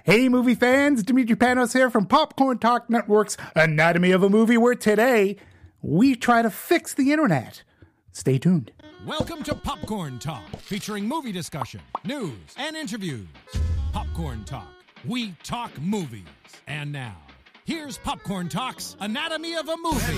Hey, movie fans, Dimitri Panos here from Popcorn Talk Network's Anatomy of a Movie, where today we try to fix the internet. Stay tuned. Welcome to Popcorn Talk, featuring movie discussion, news, and interviews. Popcorn Talk, we talk movies. And now, here's Popcorn Talk's Anatomy of a Movie.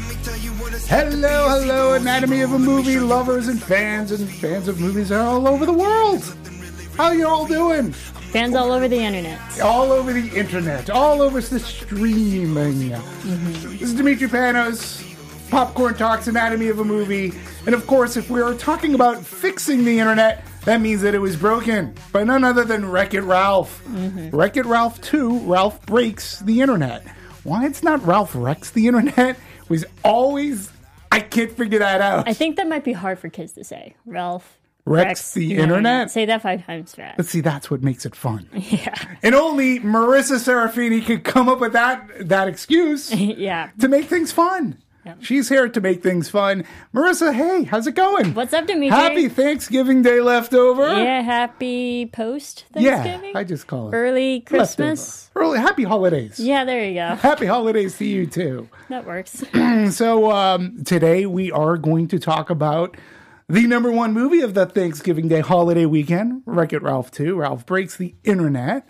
Hello, Anatomy of a Movie lovers and fans of movies all over the world. How you all doing? Fans all over the internet. All over the internet. All over the streaming. This is Dimitri Panos, Popcorn Talks Anatomy of a Movie. And of course, if we are talking about fixing the internet, that means that it was broken by none other than Wreck-It Ralph. Wreck-It Ralph 2, Ralph Breaks the Internet. Why it's not Ralph Wrecks the Internet was always... I can't figure that out. I think that might be hard for kids to say. Ralph Wrecks the Internet? Say that 5 times fast. But see, that's what makes it fun. Yeah. And only Marissa Serafini could come up with that excuse Yeah. to make things fun. Yep. She's here to make things fun. Marissa, hey, how's it going? What's up, Dimitri? Happy Thanksgiving Day leftover. Yeah, happy post-Thanksgiving. Yeah, I just call it. Early Christmas. Early, happy holidays. Yeah, there you go. Happy holidays to you, too. That works. So today we are going to talk about the number one movie of the Thanksgiving Day holiday weekend, Wreck-It Ralph 2, Ralph Breaks the Internet.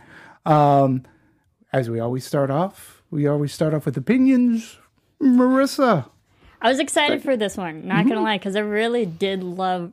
As we always start off with opinions. Marissa. I was excited for this one, not going to lie, because I really did love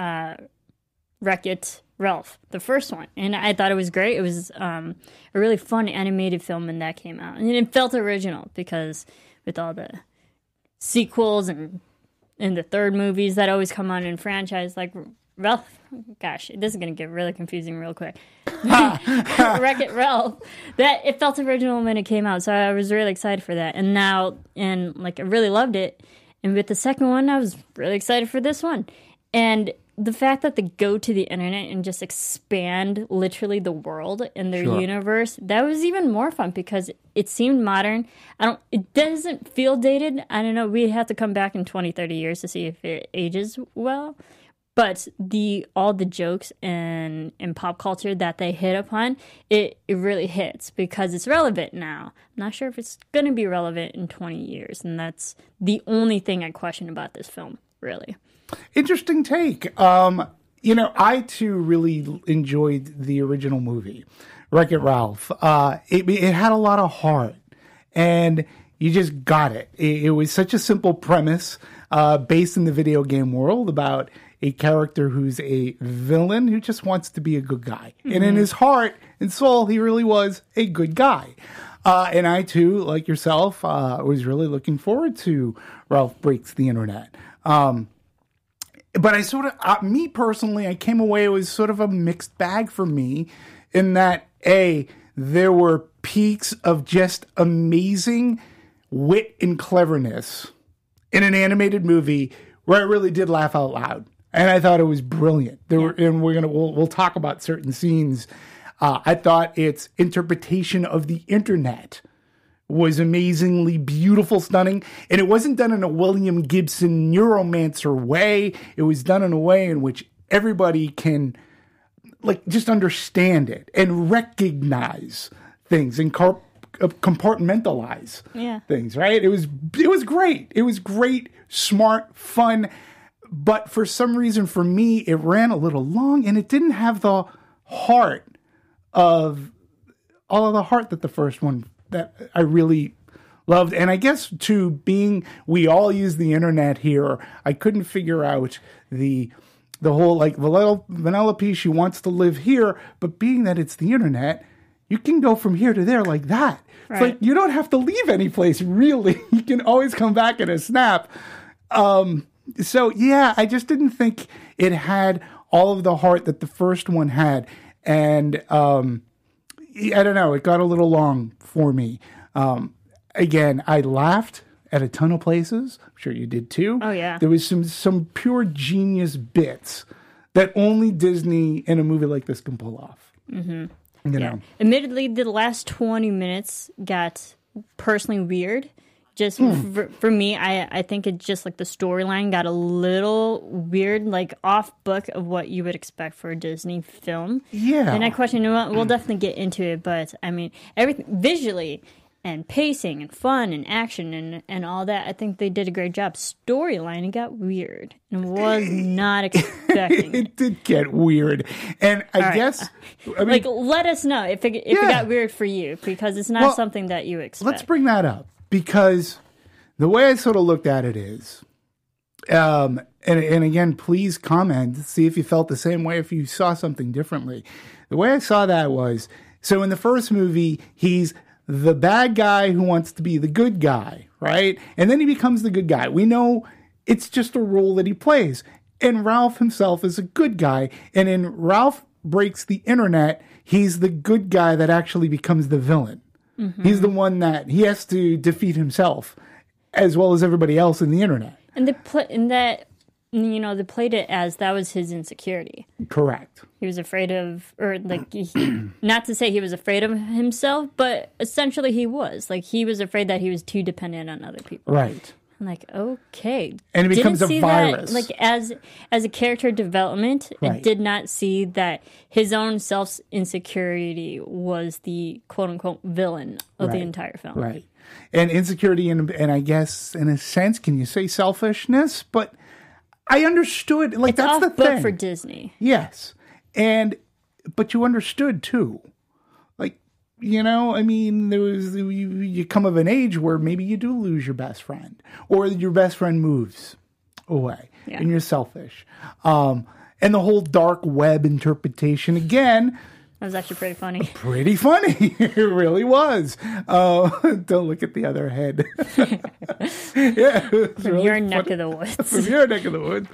Wreck-It Ralph, the first one. And I thought it was great. It was a really fun animated film when that came out. And it felt original because with all the sequels and the third movies that always come on in franchise, like Ralph, gosh, this is going to get really confusing real quick. Wreck-It Ralph, that it felt original when it came out, so I was really excited for that. And now, I really loved it. And with the second one, I was really excited for this one. And the fact that they go to the internet and just expand literally the world and their universe, that was even more fun because it seemed modern. It doesn't feel dated. I don't know. We'd have to come back in 20, 30 years to see if it ages well. But all the jokes and pop culture that they hit upon, it really hits because it's relevant now. I'm not sure if it's going to be relevant in 20 years. And that's the only thing I question about this film, really. Interesting take. I too really enjoyed the original movie, Wreck-It Ralph. It had a lot of heart, and you just got it. It was such a simple premise based in the video game world about a character who's a villain who just wants to be a good guy. And in his heart and soul, he really was a good guy. And I too, like yourself, was really looking forward to Ralph Breaks the Internet. But me personally, I came away, it was sort of a mixed bag for me in that, there were peaks of just amazing wit and cleverness in an animated movie where I really did laugh out loud. And I thought it was brilliant. We'll talk about certain scenes. I thought its interpretation of the internet was amazingly beautiful, stunning. And it wasn't done in a William Gibson neuromancer way. It was done in a way in which everybody can just understand it and recognize things and compartmentalize things, right? It was great. It was great, smart, fun. But for some reason, for me, it ran a little long, and it didn't have the heart of all of the heart that the first one that I really loved. And I guess we all use the internet here, I couldn't figure out the whole Vanellope, she wants to live here, but being that it's the internet, you can go from here to there like that. Right. It's like you don't have to leave any place, really. You can always come back in a snap. So, yeah, I just didn't think it had all of the heart that the first one had. And I don't know, it got a little long for me. Again, I laughed at a ton of places. I'm sure you did too. Oh, yeah. There was some pure genius bits that only Disney in a movie like this can pull off. Mm-hmm. You know. Admittedly, the last 20 minutes got personally weird. Just for me, I think it just like the storyline got a little weird, like off book of what you would expect for a Disney film. Yeah. And I question, we'll definitely get into it, but I mean, everything visually and pacing and fun and action and all that, I think they did a great job. Storyline, it got weird and was not expecting it. It did get weird. And I guess, I mean, like, let us know if it got weird for you, because it's not something that you expect. Let's bring that up, because the way I sort of looked at it is, and again, please comment, see if you felt the same way, if you saw something differently. The way I saw that was, so in the first movie, he's the bad guy who wants to be the good guy, right? And then he becomes the good guy. We know it's just a role that he plays. And Ralph himself is a good guy. And in Ralph Breaks the Internet, he's the good guy that actually becomes the villain. Mm-hmm. He's the one that he has to defeat himself, as well as everybody else in the internet. And they played it as that was his insecurity. Correct. He was afraid of, or like, not to say he was afraid of himself, but essentially he was. Like, he was afraid that he was too dependent on other people. Right. I'm like, okay. And it becomes a virus. That, like, as a character development, right. I did not see that his own self-insecurity was the quote-unquote villain of the entire film. Right. And insecurity, and I guess, in a sense, can you say selfishness? But I understood, like, that's the thing. Book for Disney. Yes. But you understood too. Like, I mean, you come of an age where maybe you do lose your best friend, or your best friend moves away and you're selfish. And the whole dark web interpretation, again, that was actually pretty funny. Pretty funny. It really was. Don't look at the other head. From your neck of the woods. From your neck of the woods.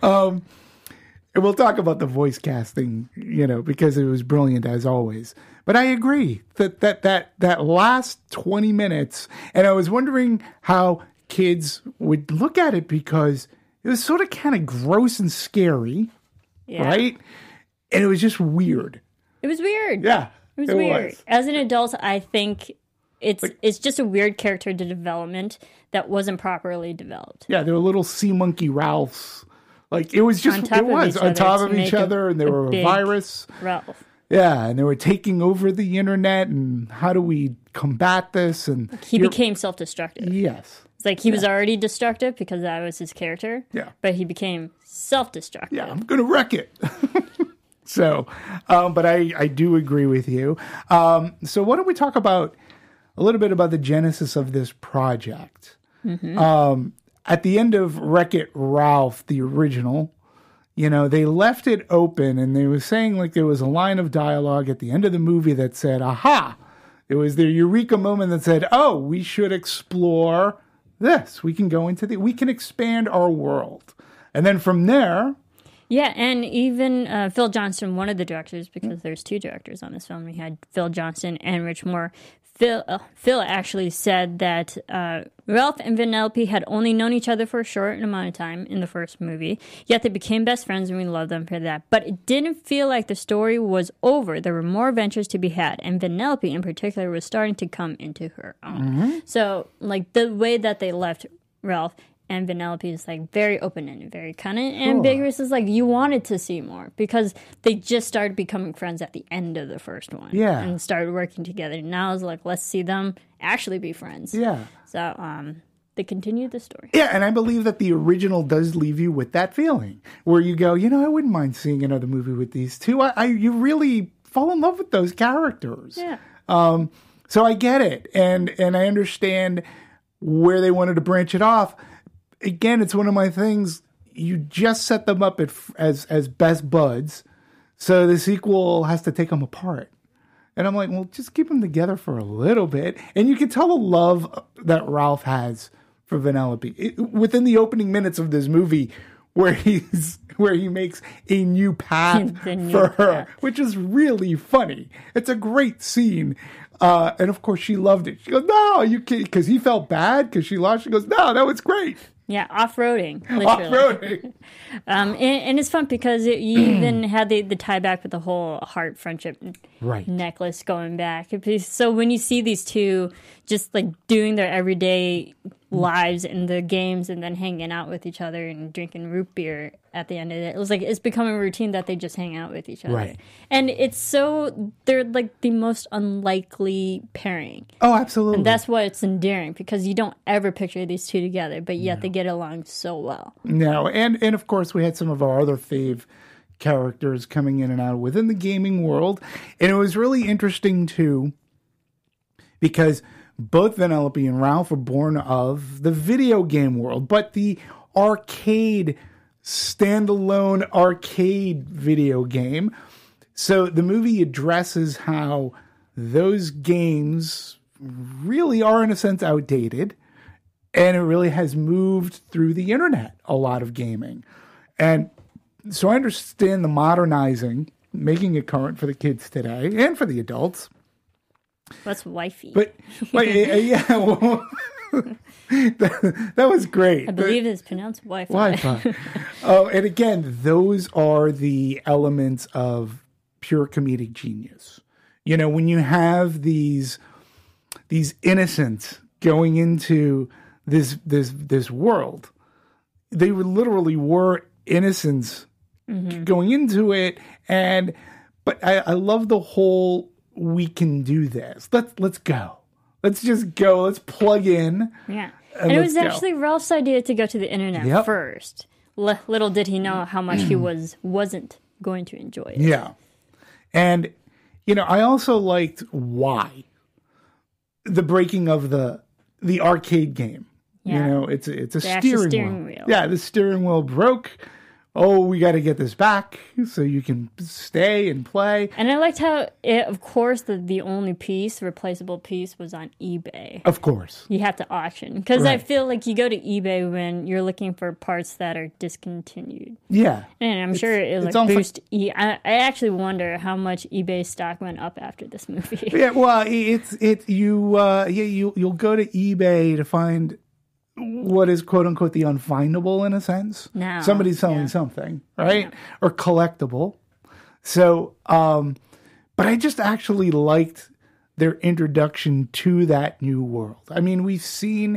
And we'll talk about the voice casting, because it was brilliant as always. But I agree that last 20 minutes, and I was wondering how kids would look at it, because it was sort of kind of gross and scary, right? And it was just weird. It was weird. Yeah. It was weird. As an adult, I think it's just a weird character development that wasn't properly developed. Yeah, there were little sea monkey Ralphs. Like, it was just, on top of each other, and they were a virus. Ralph. Yeah, and they were taking over the internet, and how do we combat this? And he became self-destructive. Yes. It's like he was already destructive because that was his character. Yeah. But he became self-destructive. Yeah, I'm going to wreck it. So, but I do agree with you. So why don't we talk about a little bit about the genesis of this project? Mm-hmm. At the end of Wreck-It Ralph, the original, they left it open, and they were saying, like, there was a line of dialogue at the end of the movie that said, aha! It was the eureka moment that said, oh, we should explore this. We can expand our world. And then from there... Yeah, and even Phil Johnston, one of the directors, because there's two directors on this film. We had Phil Johnston and Rich Moore. Phil actually said that Ralph and Vanellope had only known each other for a short amount of time in the first movie, yet they became best friends, and we love them for that. But it didn't feel like the story was over. There were more adventures to be had, and Vanellope in particular was starting to come into her own. Mm-hmm. So, like, the way that they left Ralph and Vanellope is, like, very open-ended, very kind of ambiguous. It's like you wanted to see more, because they just started becoming friends at the end of the first one. Yeah. And started working together. Now it's like, let's see them actually be friends. Yeah. So they continued the story. Yeah, and I believe that the original does leave you with that feeling, where you go, I wouldn't mind seeing another movie with these two. You really fall in love with those characters. Yeah. So I get it, and I understand where they wanted to branch it off. Again, it's one of my things. You just set them up as best buds, so the sequel has to take them apart. And I'm like, well, just keep them together for a little bit. And you can tell the love that Ralph has for Vanellope within the opening minutes of this movie, where he makes a new path for her, which is really funny. It's a great scene. And of course, she loved it. She goes, no, you can't, because he felt bad because she lost. She goes, no, that was great. Yeah, off-roading, literally. Off-roading. And it's fun because you even had the tie back with the whole heart friendship Right. necklace going back. So when you see these two just like doing their everyday lives in the games and then hanging out with each other and drinking root beer at the end of it, it was like it's becoming a routine that they just hang out with each other. Right. And they're like the most unlikely pairing. Oh, absolutely. And that's why it's endearing, because you don't ever picture these two together, but yet they get along so well. No, and of course we had some of our other fave characters coming in and out within the gaming world, and it was really interesting too, because both Vanellope and Ralph were born of the video game world, but the standalone arcade video game. So the movie addresses how those games really are, in a sense, outdated. And it really has moved through the internet, a lot of gaming. And so I understand the modernizing, making it current for the kids today and for the adults. That's wifey. But yeah, well, that was great. I believe it's pronounced Wi-Fi. Wi-Fi. Oh, and again, those are the elements of pure comedic genius. You know, when you have these innocents going into this world, they literally were innocents going into it, but I love the whole, we can do this. Let's go. Let's just go. Let's plug in. Yeah. And it was actually Ralph's idea to go to the internet first. Little did he know how much he wasn't going to enjoy it. Yeah. And, you know, I also liked why the breaking of the arcade game. Yeah. You know, it's a steering wheel. Yeah, the steering wheel broke. Oh, we got to get this back so you can stay and play. And I liked how, of course, the only replaceable piece was on eBay. Of course. You have to auction. Because I Right. feel like you go to eBay when you're looking for parts that are discontinued. Yeah. And I'm sure it it's like almost boost. I actually wonder how much eBay stock went up after this movie. Yeah, well, you'll go to eBay to find what is quote unquote the unfindable, in a sense. Now, Somebody's selling something, right? Or collectible. So, but I just actually liked their introduction to that new world. I mean, we've seen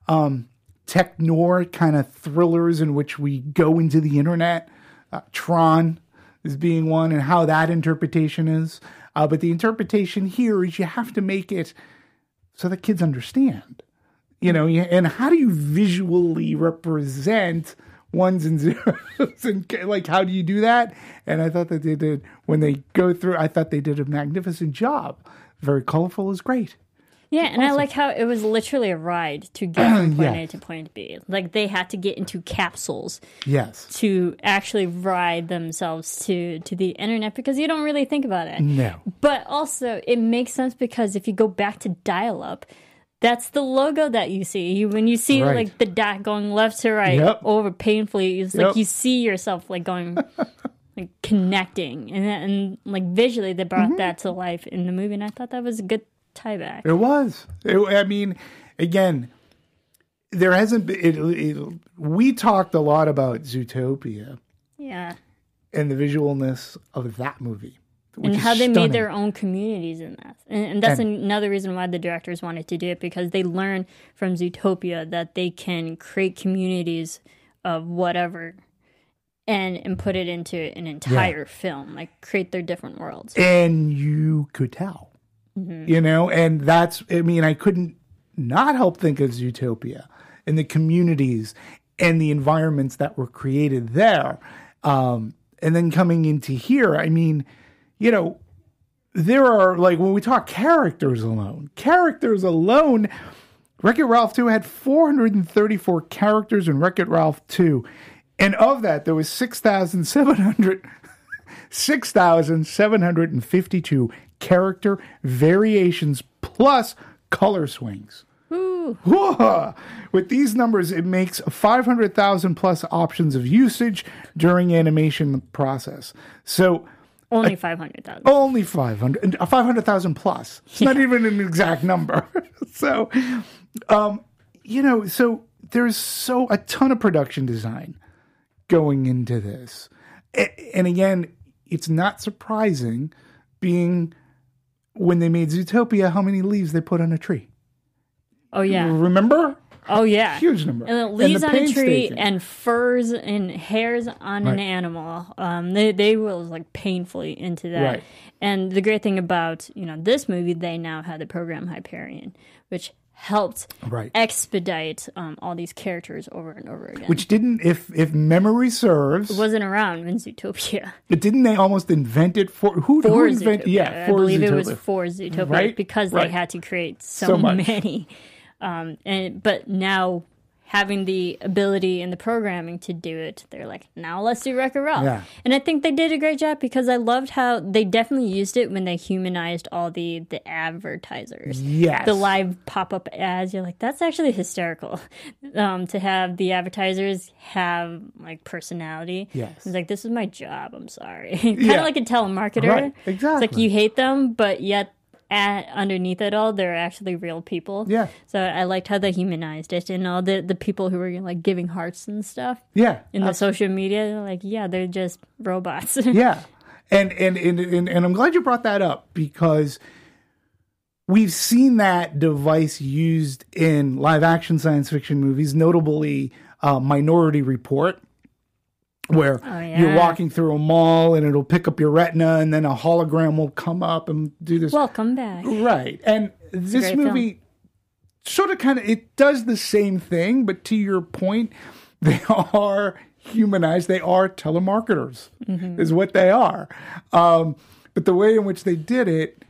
tech noir kind of thrillers in which we go into the internet. Tron is being one, and how that interpretation is. But the interpretation here is you have to make it so that kids understand. You know, and how do you visually represent ones and zeros? And like, how do you do that? And I thought that they did, when they go through, I thought they did a magnificent job. Very colorful is great. Yeah, and I like how it was literally a ride to get from point A to point B. Like, they had to get into capsules Yes. to actually ride themselves to the internet, because you don't really think about it. No. But also, it makes sense because if you go back to dial-up, that's the logo that you see. When you see Right. like the dot going left to right over painfully, it's like you see yourself like going, like connecting, and like visually they brought that to life in the movie, and I thought that was a good tie back. It was. I mean, again, there hasn't been. We talked a lot about Zootopia Yeah. and the visualness of that movie. And how they made their own communities in that. And that's another reason why the directors wanted to do it, because they learned from Zootopia that they can create communities of whatever and put it into an entire film, like create their different worlds. And you could tell, you know, and that's, I mean, I couldn't not help think of Zootopia and the communities and the environments that were created there. And then coming into here, I mean, you know, there are, like, when we talk characters alone, Wreck-It Ralph 2 had 434 characters in Wreck-It Ralph 2. And of that, there was 6,752 character variations plus color swings. Ooh. Whoa. With these numbers, it makes 500,000 plus options of usage during animation process. So Only 500,000. only 500,000 plus. It's not even an exact number. So, you know, so there's a ton of production design going into this. And again, it's not surprising being when they made Zootopia, how many leaves they put on a tree. Oh, yeah. Remember? Oh, yeah. Huge number. And leaves and on a tree and furs and hairs on an animal. They were like painfully into that. Right. And the great thing about, this movie, they now had the program Hyperion, which helped expedite all these characters over and over again. Which didn't, if memory serves, it wasn't around in Zootopia. But didn't they almost invent it for who invented? Yeah, I believe Zootopia. it was for Zootopia, right? because they had to create so much. many. But now having the ability and the programming to do it, they're like, now let's do Wreck-It Ralph. Yeah. And I think they did a great job because I loved how they definitely used it when they humanized all the advertisers. Yes. The live pop-up ads. You're like, that's actually hysterical. To have the advertisers have like personality. Yes. It's like, this is my job. I'm sorry. Kind of like a telemarketer. Right. Exactly. It's like you hate them, but yet underneath it all, they're actually real people. Yeah. So I liked how they humanized it, and all the people who were like giving hearts and stuff. Yeah. In the social media, they're like, yeah, they're just robots. Yeah. And I'm glad you brought that up because we've seen that device used in live action science fiction movies, notably Minority Report, where you're walking through a mall and it'll pick up your retina and then a hologram will come up and do this. Welcome back. Right. And this movie sort of it does the same thing, but to your point, they are humanized. They are telemarketers is what they are. But the way in which they did it,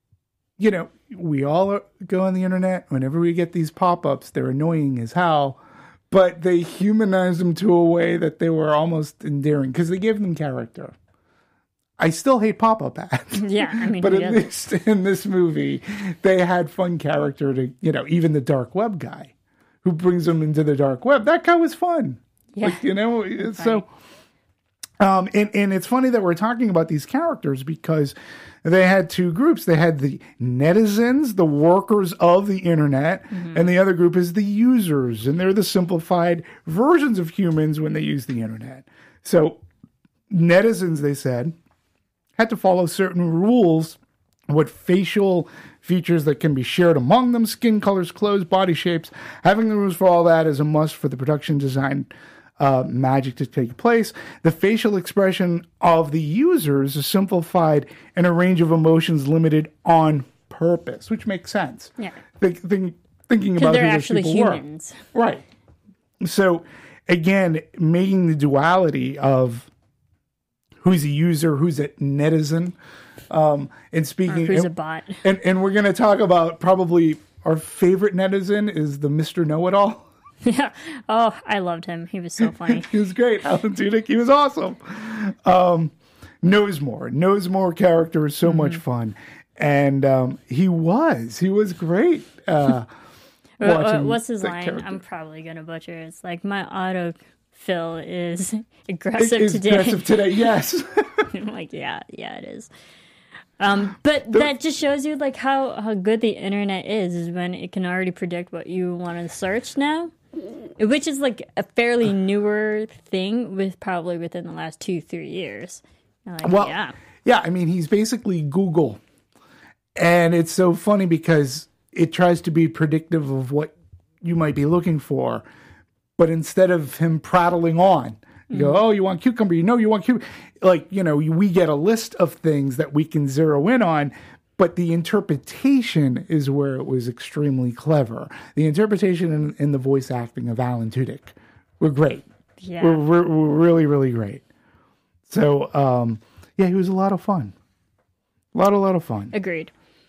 we all go on the internet. Whenever we get these pop-ups, they're annoying as hell. But they humanized them to a way that they were almost endearing because they gave them character. I still hate pop-up ads. Yeah, I mean, but at least in this movie, they had fun character to, even the dark web guy who brings them into the dark web. That guy was fun. Yeah. So, and it's funny that we're talking about these characters because they had two groups. They had the netizens, the workers of the internet, and the other group is the users, and they're the simplified versions of humans when they use the internet. So netizens, they said, had to follow certain rules, what facial features that can be shared among them, skin colors, clothes, body shapes. Having the rules for all that is a must for the production design magic to take place. The facial expression of the users is simplified and a range of emotions limited on purpose, which makes sense. Yeah. Thinking about they're who those actually people humans. were. Right. So, again, making the duality of who's a user, who's a netizen, and speaking... Or who's a bot. And we're going to talk about probably our favorite netizen is the Mr. Know-It-All. Yeah. Oh, I loved him. He was so funny. He was great. Alan Tudyk. He was awesome. Knows more character is so much fun. And he was great. What's his line? Character. I'm probably going to butcher it. It's like, my autofill is aggressive today. Aggressive today, yes. I'm like, yeah, it is. But that just shows you like how good the internet is when it can already predict what you want to search now, which is like a fairly newer thing with probably within the last 2-3 years. Like, yeah. I mean, he's basically Google, and it's so funny because it tries to be predictive of what you might be looking for, but instead of him prattling on. You go, oh, you want cucumber? You want cucumber. Like, we get a list of things that we can zero in on, but the interpretation is where it was extremely clever. The interpretation and the voice acting of Alan Tudyk were great. Yeah. Were really, really great. So, he was a lot of fun. A lot of fun. Agreed.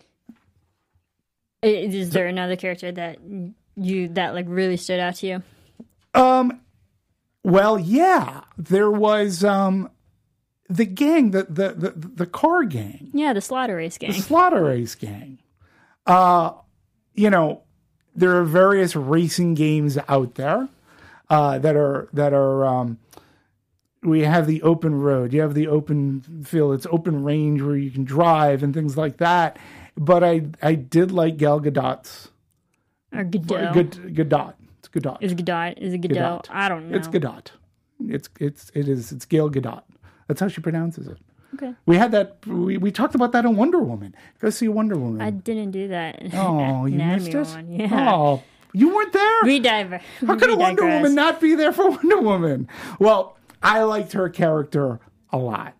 Is there another character that really stood out to you? Well, yeah, there was the gang, the car gang. Yeah, the slaughter race gang. The slaughter race gang. There are various racing games out there that are. We have the open road. You have the open field. It's open range where you can drive and things like that. But I did like Gal Gadot's. Or Godot. Gadot. It's Gadot. Is Godot? Is it Godot? Gadot. I don't know. It's Gadot. It's Gail Gadot. That's how she pronounces it. Okay. We had that. We talked about that in Wonder Woman. Go see Wonder Woman. I didn't do that. Oh, you Anatomy missed it. one, yeah. Oh, you weren't there. How could a Wonder Woman not be there for Wonder Woman? Well, I liked her character a lot.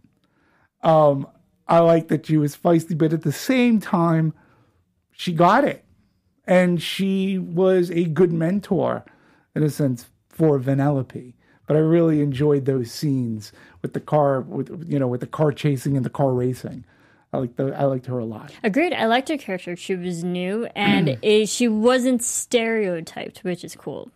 I liked that she was feisty, but at the same time, she got it, and she was a good mentor, in a sense, for Vanellope. But I really enjoyed those scenes with the car, with the car chasing and the car racing. I liked her a lot. Agreed. I liked her character. She was new, and she wasn't stereotyped, which is cool.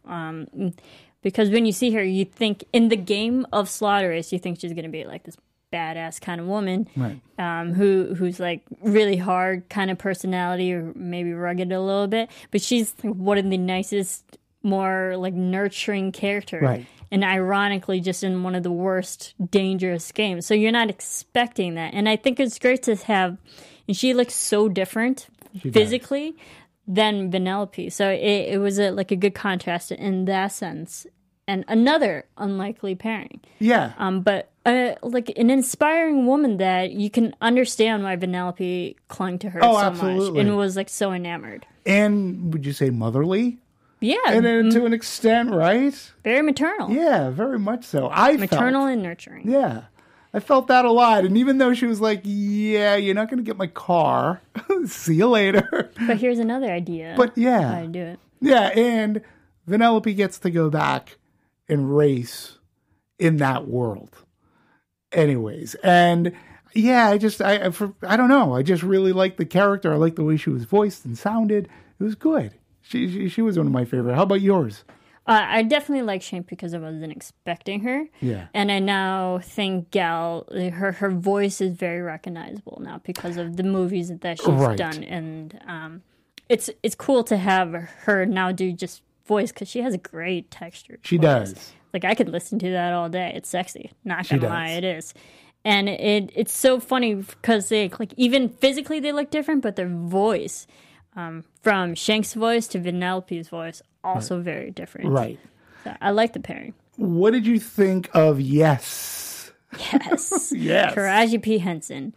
Because when you see her, you think in the game of Slaughter Race, you think she's going to be like this badass kind of woman, right? Who's like really hard kind of personality, or maybe rugged a little bit. But she's like one of the nicest, more like nurturing characters. Right. And ironically, just in one of the worst, dangerous games. So you're not expecting that. And I think it's great to have, and she looks so different physically than Vanellope. So it was like a good contrast in that sense. And another unlikely pairing. Yeah. But like an inspiring woman that you can understand why Vanellope clung to her so absolutely. much and was like so enamored. And would you say motherly? Yeah. And to an extent, right? Very maternal. Yeah, very much so. Maternal and nurturing. Yeah. I felt that a lot. And even though she was like, yeah, you're not going to get my car. See you later. But here's another idea. But yeah. How to do it. Yeah, and Vanellope gets to go back and race in that world. Anyways, and yeah, I don't know. I just really liked the character. I liked the way she was voiced and sounded. It was good. She was one of my favorite. How about yours? I definitely like Shane because I wasn't expecting her. Yeah. And I now think Gal, her voice is very recognizable now because of the movies that she's done. And it's cool to have her now do just voice because she has a great texture. She does. Like, I could listen to that all day. It's sexy. Not gonna lie, it is. And it's so funny because they, like, even physically they look different, but their voice, from Shank's voice to Vanellope's voice, also very different. Right. So I like the pairing. What did you think of Yes? Yes. Yes. Taraji P. Henson.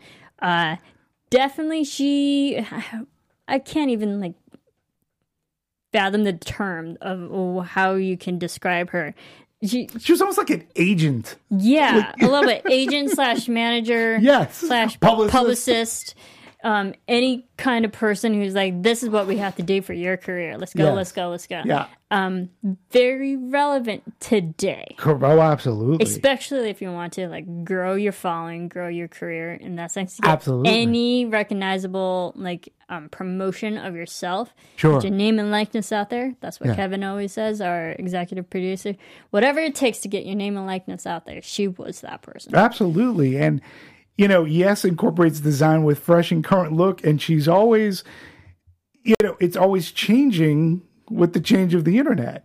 Definitely I can't even, like, fathom the term of how you can describe her. She was almost like an agent. Yeah, a little bit. Agent / manager. Yes. / publicist. Any kind of person who's like, this is what we have to do for your career. Let's go, let's go, let's go. Yeah. Very relevant today. Oh, absolutely. Especially if you want to, like, grow your following, grow your career in that sense. Absolutely. Any recognizable, like, promotion of yourself. Sure. Get your name and likeness out there. That's what Kevin always says, our executive producer. Whatever it takes to get your name and likeness out there, she was that person. Absolutely. And, Yes incorporates design with fresh and current look, and she's always, it's always changing with the change of the internet.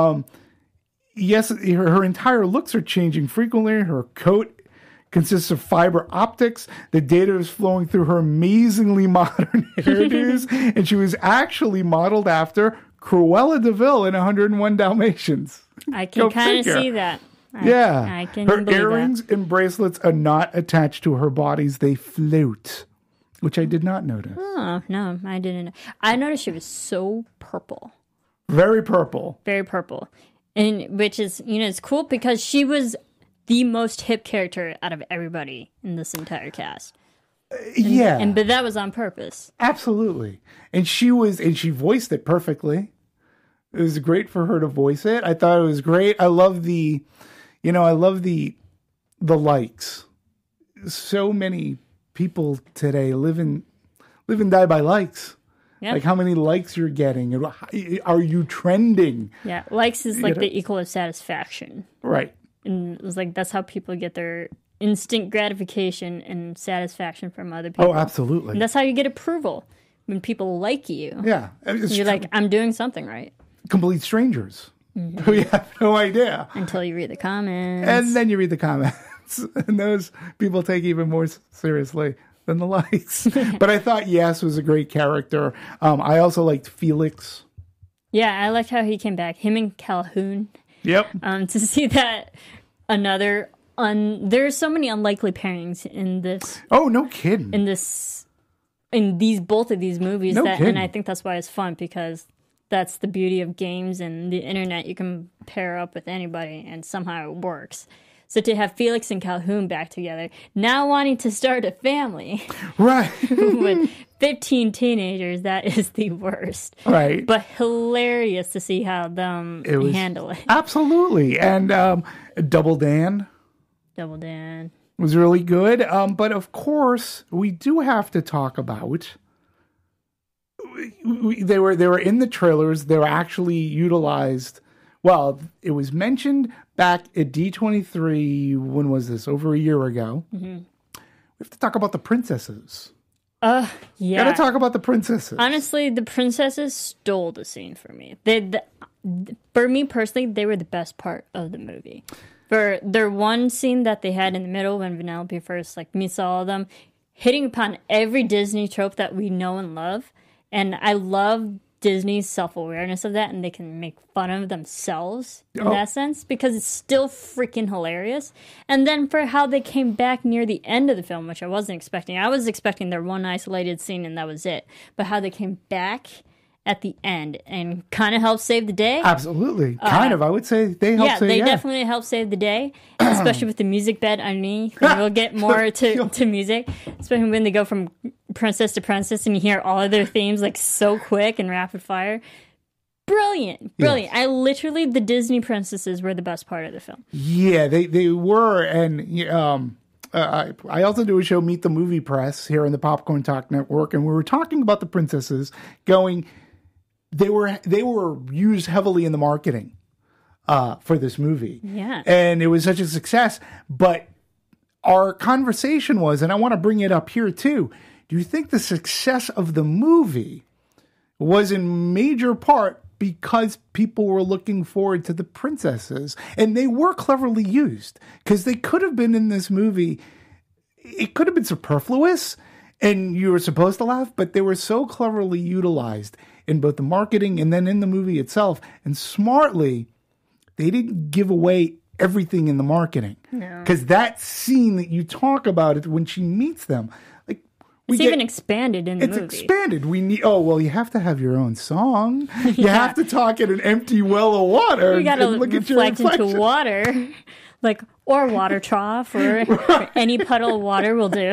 Yes, her entire looks are changing frequently. Her coat consists of fiber optics. The data is flowing through her amazingly modern hairdos, and she was actually modeled after Cruella de Vil in 101 Dalmatians. I can kind of see that. I can her believe earrings that. and bracelets are not attached to her bodies. They float, which I did not notice. Oh, no, I didn't. I noticed she was so purple. Very purple. Very purple. And which is, it's cool because she was the most hip character out of everybody in this entire cast. But that was on purpose. Absolutely. And she voiced it perfectly. It was great for her to voice it. I thought it was great. I love the likes. So many people today live and die by likes. Yep. Like how many likes you're getting. Are you trending? Yeah, likes is like the equal of satisfaction. Right. And it was like that's how people get their instant gratification and satisfaction from other people. Oh, absolutely. And that's how you get approval. When people like you. Yeah. You're like, I'm doing something right. Complete strangers who you have no idea. Until you read the comments. And then you read the comments. And those people take even more seriously than the likes. But I thought Yes was a great character. I also liked Felix. Yeah, I liked how he came back. Him and Calhoun. Yep. To see that another there's so many unlikely pairings in this. Oh, no kidding. In both of these movies. No kidding. And I think that's why it's fun, because that's the beauty of games and the internet. You can pair up with anybody and somehow it works. So to have Felix and Calhoun back together, now wanting to start a family Right. with 15 teenagers, that is the worst. Right. But hilarious to see how them handle it. Absolutely. And Double Dan Double Dan. was really good. But of course, we do have to talk about. They were in the trailers. They were actually utilized. Well, it was mentioned back at D23. When was this? Over a year ago. Mm-hmm. We have to talk about the princesses. Yeah. Gotta talk about the princesses. Honestly, the princesses stole the scene for me. For me personally, they were the best part of the movie. For their one scene that they had in the middle when Vanellope first meets all of them, hitting upon every Disney trope that we know and love. And I love Disney's self-awareness of that, and they can make fun of themselves in that sense, because it's still freaking hilarious. And then for how they came back near the end of the film, which I wasn't expecting. I was expecting their one isolated scene and that was it. But how they came back at the end and kind of helped save the day. Absolutely. I would say they helped save the day. Yeah, they definitely helped save the day, especially with the music bed underneath. And we'll get more to music, especially when they go from princess to princess and you hear all of their themes so quick and rapid fire. Brilliant. Yes. The Disney princesses were the best part of the film. Yeah, they were. And I also do a show, Meet the Movie Press, here in the Popcorn Talk Network, and we were talking about the princesses going. They were used heavily in the marketing for this movie. Yeah. And it was such a success. But our conversation was, and I want to bring it up here too, do you think the success of the movie was in major part because people were looking forward to the princesses? And they were cleverly used, because they could have been in this movie. It could have been superfluous and you were supposed to laugh, but they were so cleverly utilized in both the marketing and then in the movie itself. And smartly, they didn't give away everything in the marketing. Because that scene that you talk about it when she meets them, it's even expanded in the movie. It's expanded. We need. Oh well, you have to have your own song. You have to talk at an empty well of water. You got to reflect into water, or water trough, or any puddle of water will do.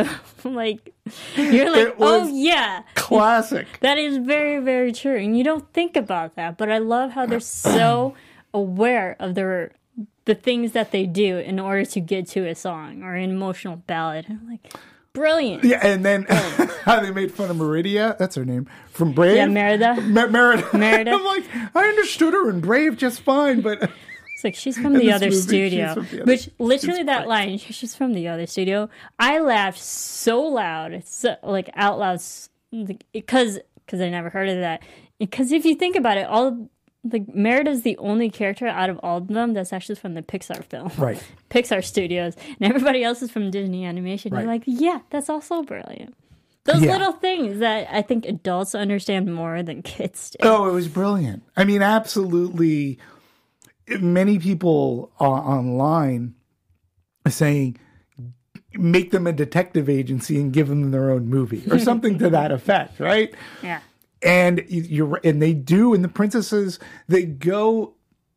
You're oh yeah, classic. That is very, very true, and you don't think about that. But I love how they're so aware of the things that they do in order to get to a song or an emotional ballad. I'm brilliant. Yeah, and then how they made fun of Meridia. That's her name. From Brave. Yeah, Merida. Merida. I'm I understood her in Brave just fine, but... It's she's from the other studio. Which, literally that line, she's from the other studio. I laughed so loud, out loud, because I never heard of that. Because if you think about it, Merida's the only character out of all of them that's actually from the Pixar film. Right. Pixar Studios. And everybody else is from Disney Animation. Right. You're yeah, that's also brilliant. Those little things that I think adults understand more than kids do. Oh, it was brilliant. I mean, absolutely. Many people online are saying, make them a detective agency and give them their own movie or something to that effect, right? Yeah. And they do, and the princesses, they don't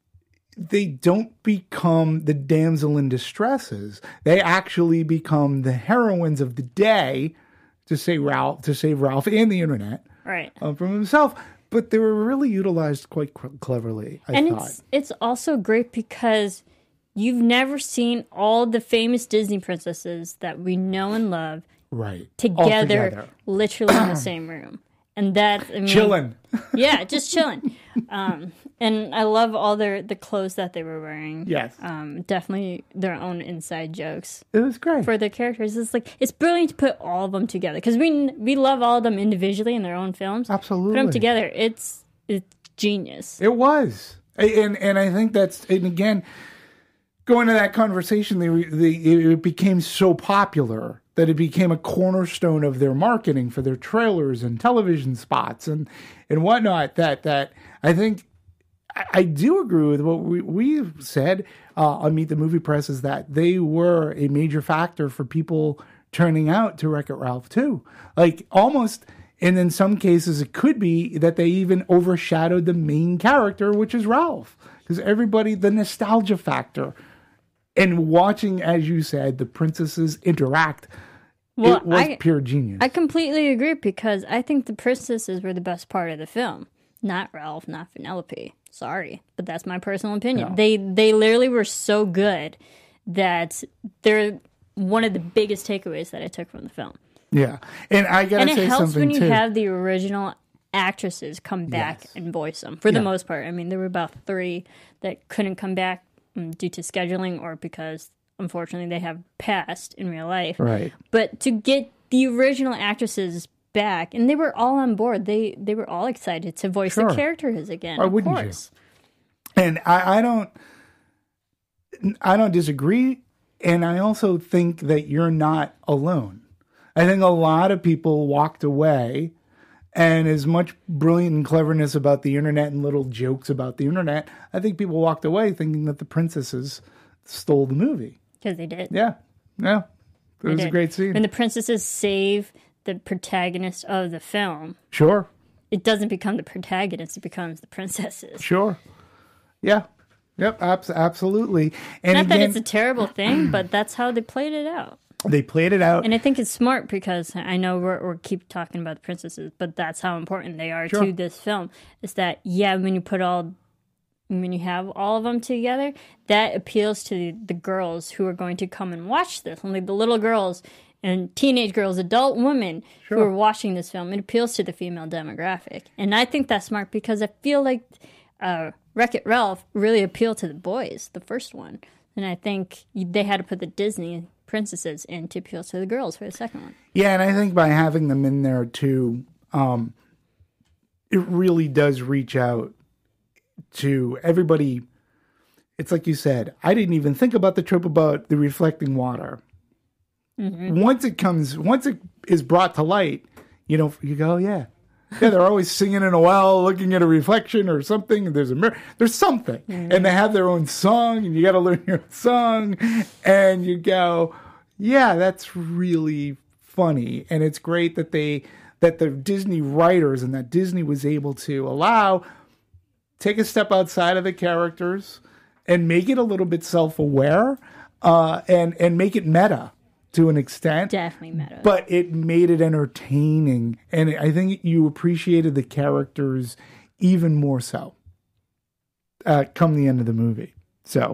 become the damsel in distresses. They actually become the heroines of the day to save Ralph and the internet, right, from himself. But they were really utilized quite cleverly, I thought. It's also great because you've never seen all the famous Disney princesses that we know and love together. Literally in the same room. And chilling. Yeah, just chilling. And I love all the clothes that they were wearing. Yes. Definitely their own inside jokes. It was great. For their characters. It's brilliant to put all of them together. Because we love all of them individually in their own films. Absolutely. Put them together. It's genius. It was. And I think and again, going to that conversation, it became so popular that it became a cornerstone of their marketing for their trailers and television spots and whatnot, that I think I do agree with what we've said on Meet the Movie Press, is that they were a major factor for people turning out to Wreck-It Ralph too. Like almost, and in some cases it could be that they even overshadowed the main character, which is Ralph. Because everybody, the nostalgia factor, and watching, as you said, the princesses interact, it was pure genius. I completely agree, because I think the princesses were the best part of the film. Not Ralph, not Vanellope. Sorry, but that's my personal opinion. No. They literally were so good that they're one of the biggest takeaways that I took from the film. Yeah, and I gotta say something too. And it helps when you have the original actresses come back and voice them, for the most part. I mean, there were about 3 that couldn't come back due to scheduling or because, unfortunately, they have passed in real life. Right. But to get the original actresses back, and they were all on board. They were all excited to voice the characters again. Why of wouldn't course. you? And I don't disagree, and I also think that you're not alone. I think a lot of people walked away, and as much brilliant and cleverness about the internet and little jokes about the internet, I think people walked away thinking that the princesses stole the movie. Because they did. Yeah. It was a great scene. When the princesses save the protagonist of the film, Sure. it doesn't become the protagonist, it becomes the princesses. Sure. Yeah. Yep, absolutely. And Not again, that it's a terrible thing, but that's how they played it out. they played it out. And I think it's smart, because I know we're keep talking about the princesses, but that's how important they are to this film. Is that, when you have all of them together, that appeals to the girls who are going to come and watch this. Only the little girls and teenage girls, adult women who are watching this film. It appeals to the female demographic. And I think that's smart, because I feel like Wreck-It Ralph really appealed to the boys, the first one. And I think they had to put the Disney princesses in to appeal to the girls for the second one. Yeah, and I think by having them in there too, it really does reach out to everybody. It's like you said, I didn't even think about the trope about the reflecting water. Mm-hmm. Once it is brought to light, you go, yeah, they're always singing in a well, looking at a reflection or something. And there's a mirror, there's something, and they have their own song, and you got to learn your own song, and you go, yeah, that's really funny, and it's great that the Disney writers and that Disney was able to take a step outside of the characters and make it a little bit self-aware, and make it meta to an extent. Definitely meta. But it made it entertaining, and I think you appreciated the characters even more so come the end of the movie. So,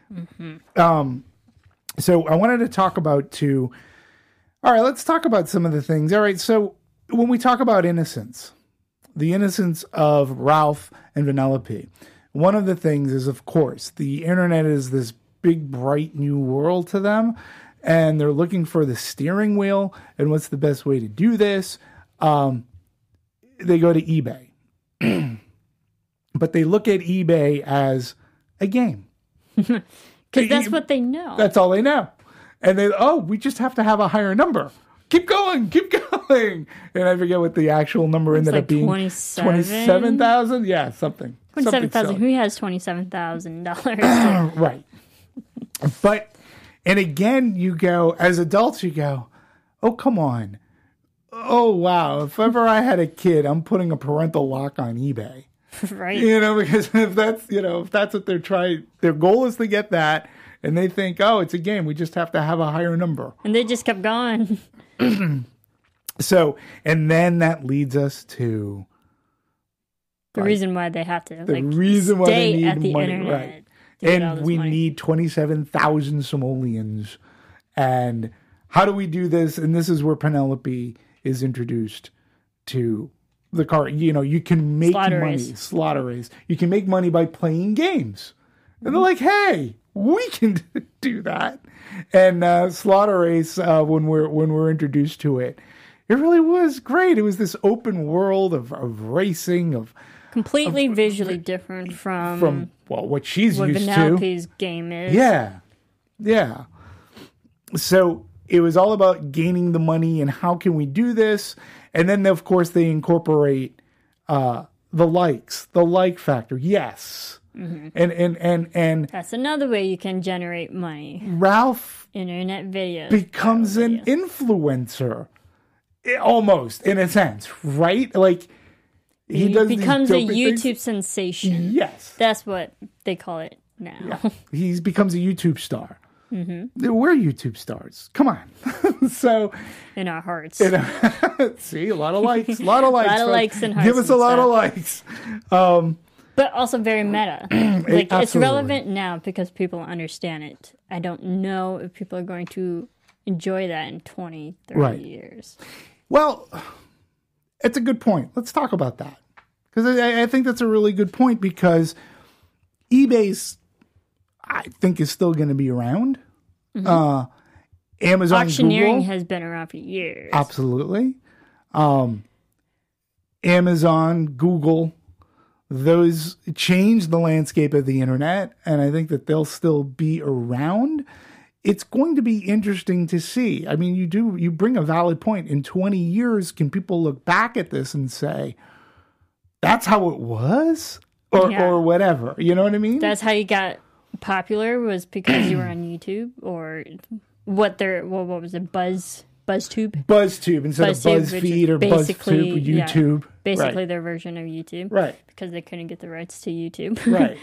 so I wanted to talk about too. All right, let's talk about some of the things. All right, so when we talk about innocence, the innocence of Ralph and Vanellope, one of the things is, of course, the internet is this big, bright new world to them, and they're looking for the steering wheel and what's the best way to do this. They go to eBay. But they look at eBay as a game. Because that's what they know. That's all they know. And we just have to have a higher number. Keep going. And I forget what the actual number ended up being. 27,000? Yeah, something. 27,000. Who has $27,000? Right. But, and again, you go, as adults, you go, oh, come on. Oh, wow. If ever I had a kid, I'm putting a parental lock on eBay. Right. Because if that's what they're trying, their goal is to get that, and they think, oh, it's a game. We just have to have a higher number. And they just kept going. So, and then that leads us to the reason why they have to reason why they need at the money, internet. right? And we need 27,000 simoleons. And how do we do this? And this is where Penelope is introduced to the car. You can make money. Slaughter race. You can make money by playing games. And they're like, hey, we can do that. And Slaughter Race, when we're introduced to it, it really was great. It was this open world of racing, completely visually different from what she's what used Vanellope's to. game is. Yeah. So it was all about gaining the money and how can we do this. And then, of course, they incorporate the the likes, the like factor. Yes. And That's another way you can generate money. Ralph Internet videos. becomes viral an videos. influencer. Almost, in a sense, right? Like, he does these becomes a dopey YouTube things. sensation. Yes. That's what they call it now. He becomes a YouTube star. We're YouTube stars. Come on. So, In our hearts. see, a lot of likes. A lot of likes. lot of folks. likes and hearts Give us a and lot of stuff. likes. But also very meta. Like, it's Absolutely. relevant now because people understand it. I don't know if people are going to enjoy that in 20, 30 Right. years. Well, it's a good point. Let's talk about that. Because I think that's a really good point, because eBay's, I think, is still going to be around. Amazon, Auctioneering Google, has been around for years. absolutely. Amazon, Google, those changed the landscape of the internet, and I think that they'll still be around. It's going to be interesting to see. I mean, you bring a valid point. In 20 years, can people look back at this and say, that's how it was? Or whatever. You know what I mean? That's how you got popular, was because you were on YouTube, or what was it, BuzzTube? BuzzTube instead of BuzzTube, which BuzzFeed is or basically- BuzzTube, yeah, YouTube. Basically Right. their version of YouTube. Right. Because they couldn't get the rights to YouTube. Right.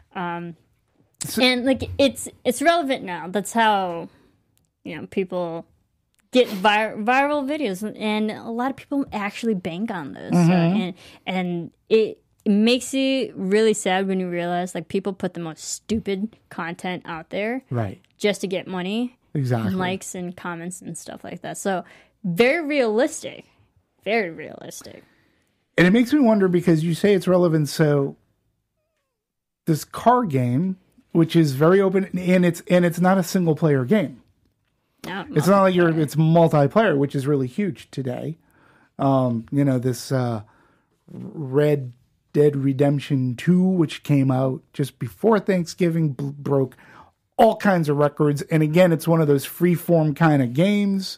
And like it's relevant now. That's how people get viral videos, and a lot of people actually bank on this. And it makes you really sad when you realize, like, people put the most stupid content out there Right. just to get money, Exactly. and likes and comments and stuff like that. So very realistic. Very realistic. And it makes me wonder, because you say it's relevant. So this car game, which is very open, and it's not a single player game. No, It's not like it's multiplayer, which is really huge today. This Red Dead Redemption 2, which came out just before Thanksgiving, broke all kinds of records. And again, it's one of those free-form kind of games.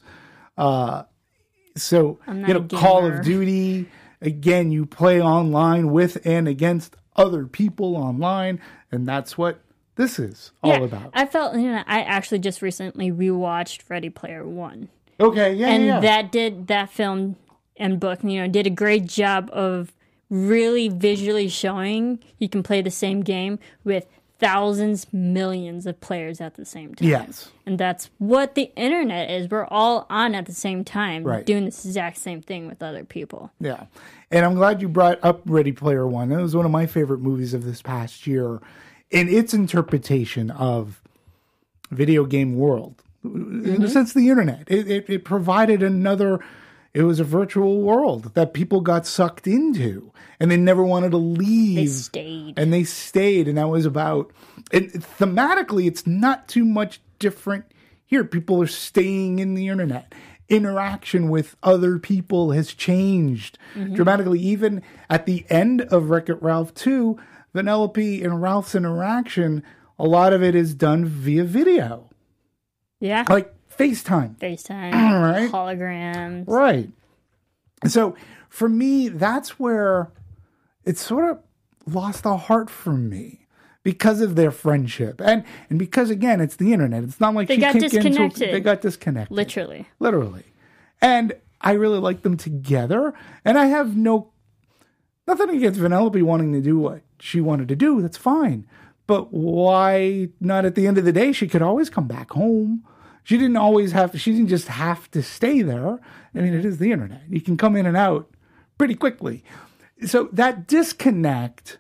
So, I'm not a Call gamer. of Duty, again, you play online with and against other people online, and that's what this is all about. I felt, I actually just recently rewatched Ready Player One. Okay, yeah, And yeah. that film and book, did a great job of really visually showing you can play the same game with thousands, millions of players at the same time. Yes. And that's what the internet is. We're all on at the same time, Right. doing this exact same thing with other people. Yeah. And I'm glad you brought up Ready Player One. It was one of my favorite movies of this past year in its interpretation of video game world. In a sense, the internet. It provided it was a virtual world that people got sucked into, and they never wanted to leave. They stayed. And they stayed, and that was about... And thematically, it's not too much different here. People are staying in the internet. Interaction with other people has changed dramatically. Even at the end of Wreck-It Ralph 2, Vanellope and Ralph's interaction, a lot of it is done via video. Yeah. Like FaceTime. FaceTime, Right. holograms. Right. So for me, that's where it sort of lost the heart for me because of their friendship. And because, again, it's the internet. It's not like They she got can't get into disconnected. They got disconnected. Literally. And I really like them together. And I have nothing against Vanellope wanting to do what she wanted to do. That's fine. But why not at the end of the day? She could always come back home. She didn't just have to stay there. I mean, it is the internet. You can come in and out pretty quickly. So that disconnect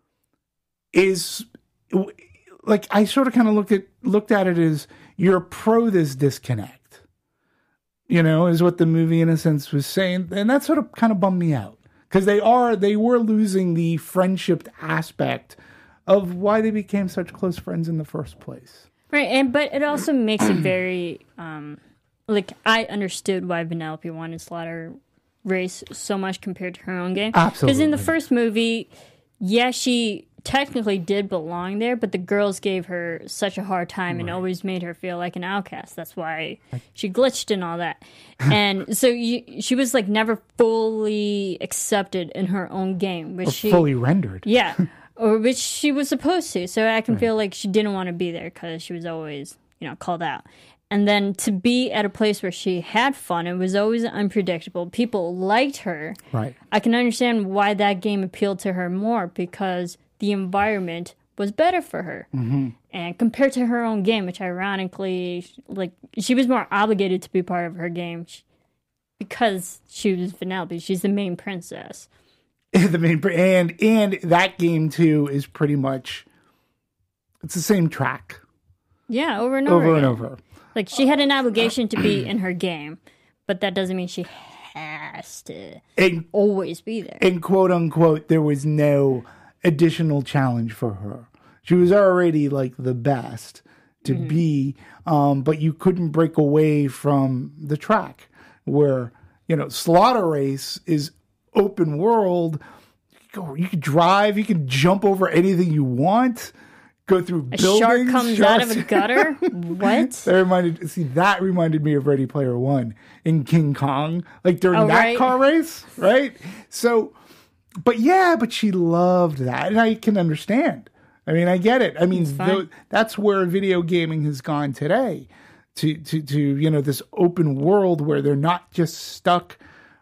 is, like, I sort of kind of looked at it as, you're pro this disconnect, is what the movie in a sense was saying. And that sort of kind of bummed me out, because they were losing the friendship aspect of why they became such close friends in the first place. Right, but it also makes it very, I understood why Vanellope wanted Slaughter race so much compared to her own game. Absolutely. Because in the first movie, yeah, she technically did belong there, but the girls gave her such a hard time and always made her feel like an outcast. That's why she glitched and all that. And so she was like never fully accepted in her own game, which she fully rendered. Yeah, or which she was supposed to. So I can feel like she didn't want to be there because she was always, called out. And then to be at a place where she had fun, it was always unpredictable. People liked her. Right. I can understand why that game appealed to her more because the environment was better for her. Mm-hmm. And compared to her own game, which ironically, like, she was more obligated to be part of her game because she was Vanellope. She's the main princess. And that game too is pretty much, it's the same track. Yeah, over and over and over. Like, she had an obligation to be in her game, but that doesn't mean she has to always be there. And quote unquote, there was no additional challenge for her. She was already like the best to be, but you couldn't break away from the track where, Slaughter Race is open world. You could drive, you could jump over anything you want. Go through buildings. A shark comes out of a gutter? What? That reminded me of Ready Player One in King Kong, like during that car race, right? So, but she loved that, and I can understand. I mean, I get it. I mean, that's where video gaming has gone today, to this open world where they're not just stuck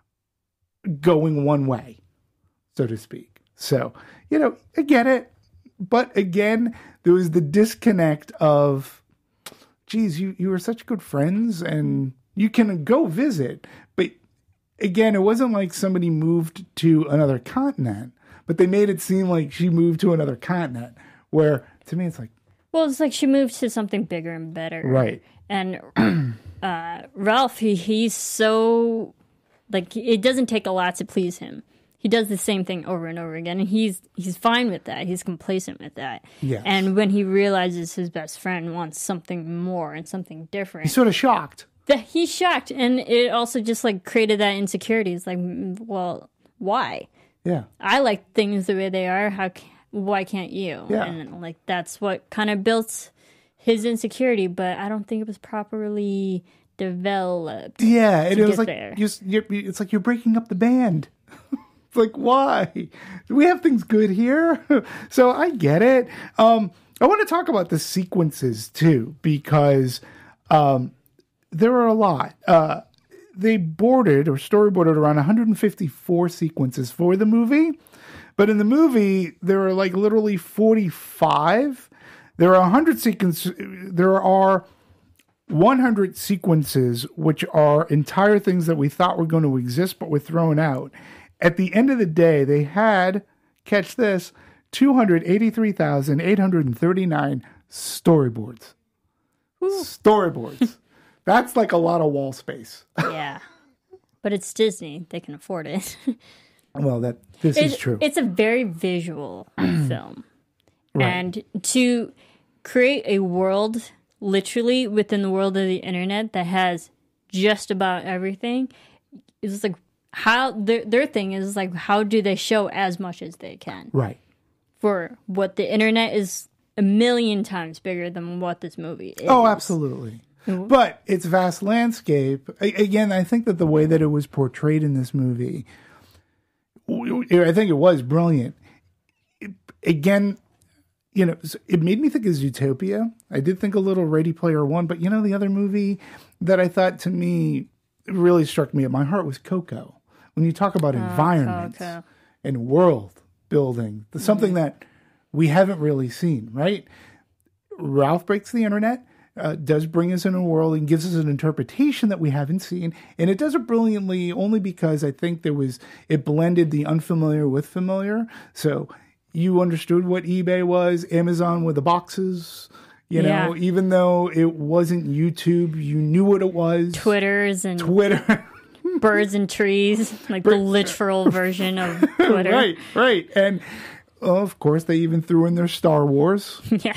going one way, so to speak. So, I get it. But again, there was the disconnect of, geez, you were such good friends and you can go visit. But again, it wasn't like somebody moved to another continent, but they made it seem like she moved to another continent, where to me it's like, well, it's like she moved to something bigger and better. Right. And Ralph, he's so, like, it doesn't take a lot to please him. He does the same thing over and over again, and he's fine with that. He's complacent with that. Yes. And when he realizes his best friend wants something more and something different, he's sort of shocked. He's shocked, and it also just like created that insecurity. It's like, well, why? Yeah. I like things the way they are. Why can't you? Yeah. And like that's what kind of built his insecurity, but I don't think it was properly developed. Yeah, and it was like there. It's like you're breaking up the band. It's like, why? Do we have things good here? So I get it. I want to talk about the sequences too, because there are a lot. They storyboarded around 154 sequences for the movie. But in the movie, there are like literally 45. There are 100 sequences. There are 100 sequences, which are entire things that we thought were going to exist, but were thrown out. At the end of the day, they had, catch this, 283,839 storyboards. Ooh. Storyboards. That's like a lot of wall space. Yeah. But it's Disney. They can afford it. Well, this is true. It's a very visual film. Right. And to create a world literally within the world of the internet that has just about everything, it's like how their thing is like, how do they show as much as they can? Right. For what the internet is a million times bigger than what this movie is. Oh, absolutely. Mm-hmm. But it's vast landscape. Again, I think that the way that it was portrayed in this movie, I think it was brilliant. It made me think of Zootopia. I did think a little Ready Player One, but the other movie that I thought to me really struck me at my heart was Coco. When you talk about environments and world building, something that we haven't really seen, right? Ralph Breaks the Internet does bring us in a world and gives us an interpretation that we haven't seen. And it does it brilliantly only because I think it blended the unfamiliar with familiar. So you understood what eBay was, Amazon with the boxes, even though it wasn't YouTube, you knew what it was. Twitter. Birds and trees, like the literal version of Twitter. Right. And of course, they even threw in their Star Wars. Yeah.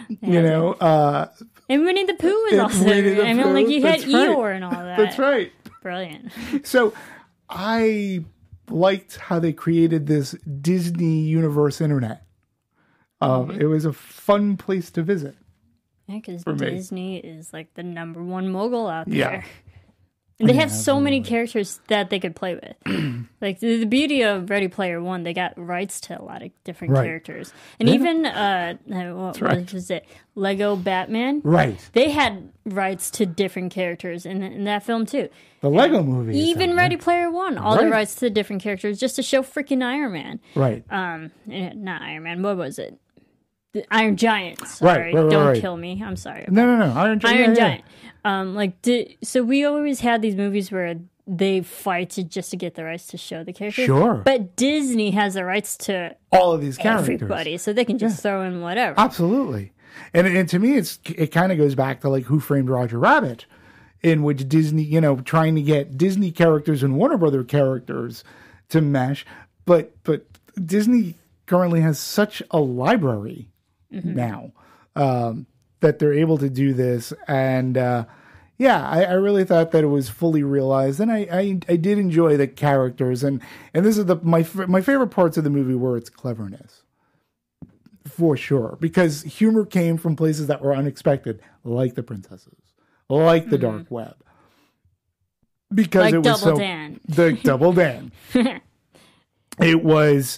And Winnie the Pooh is also there. I mean, like you had Eeyore and all that. That's right. Brilliant. So I liked how they created this Disney universe internet. It was a fun place to visit. Yeah, because me. Disney is like the number one mogul out there. Yeah. And they have so many characters that they could play with. Like the beauty of Ready Player One, they got rights to a lot of different Right. characters, and even what was it? Lego Batman. Right. They had rights to different characters in that film too. The Lego movie. is Even out Ready Player One, all the Right. rights to different characters just to show freaking Iron Man. there. Right. Not Iron Man. What was it? The Iron Giant. Sorry, right, don't right. kill me. I'm sorry. No. Iron Giant. Iron yeah, Giant. So we always had these movies where they fight just to get the rights to show the characters. Sure. But Disney has the rights to All of these characters. everybody, so they can just throw in whatever. Absolutely. And to me, it kind of goes back to like Who Framed Roger Rabbit, in which Disney, trying to get Disney characters and Warner Brother characters to mesh. But Disney currently has such a library now that they're able to do this. And I really thought that it was fully realized. And I did enjoy the characters. And this is my favorite parts of the movie were its cleverness. For sure, because humor came from places that were unexpected, like the princesses, like the dark web. Because Like it was Double so Dan. the Double Dan. It was,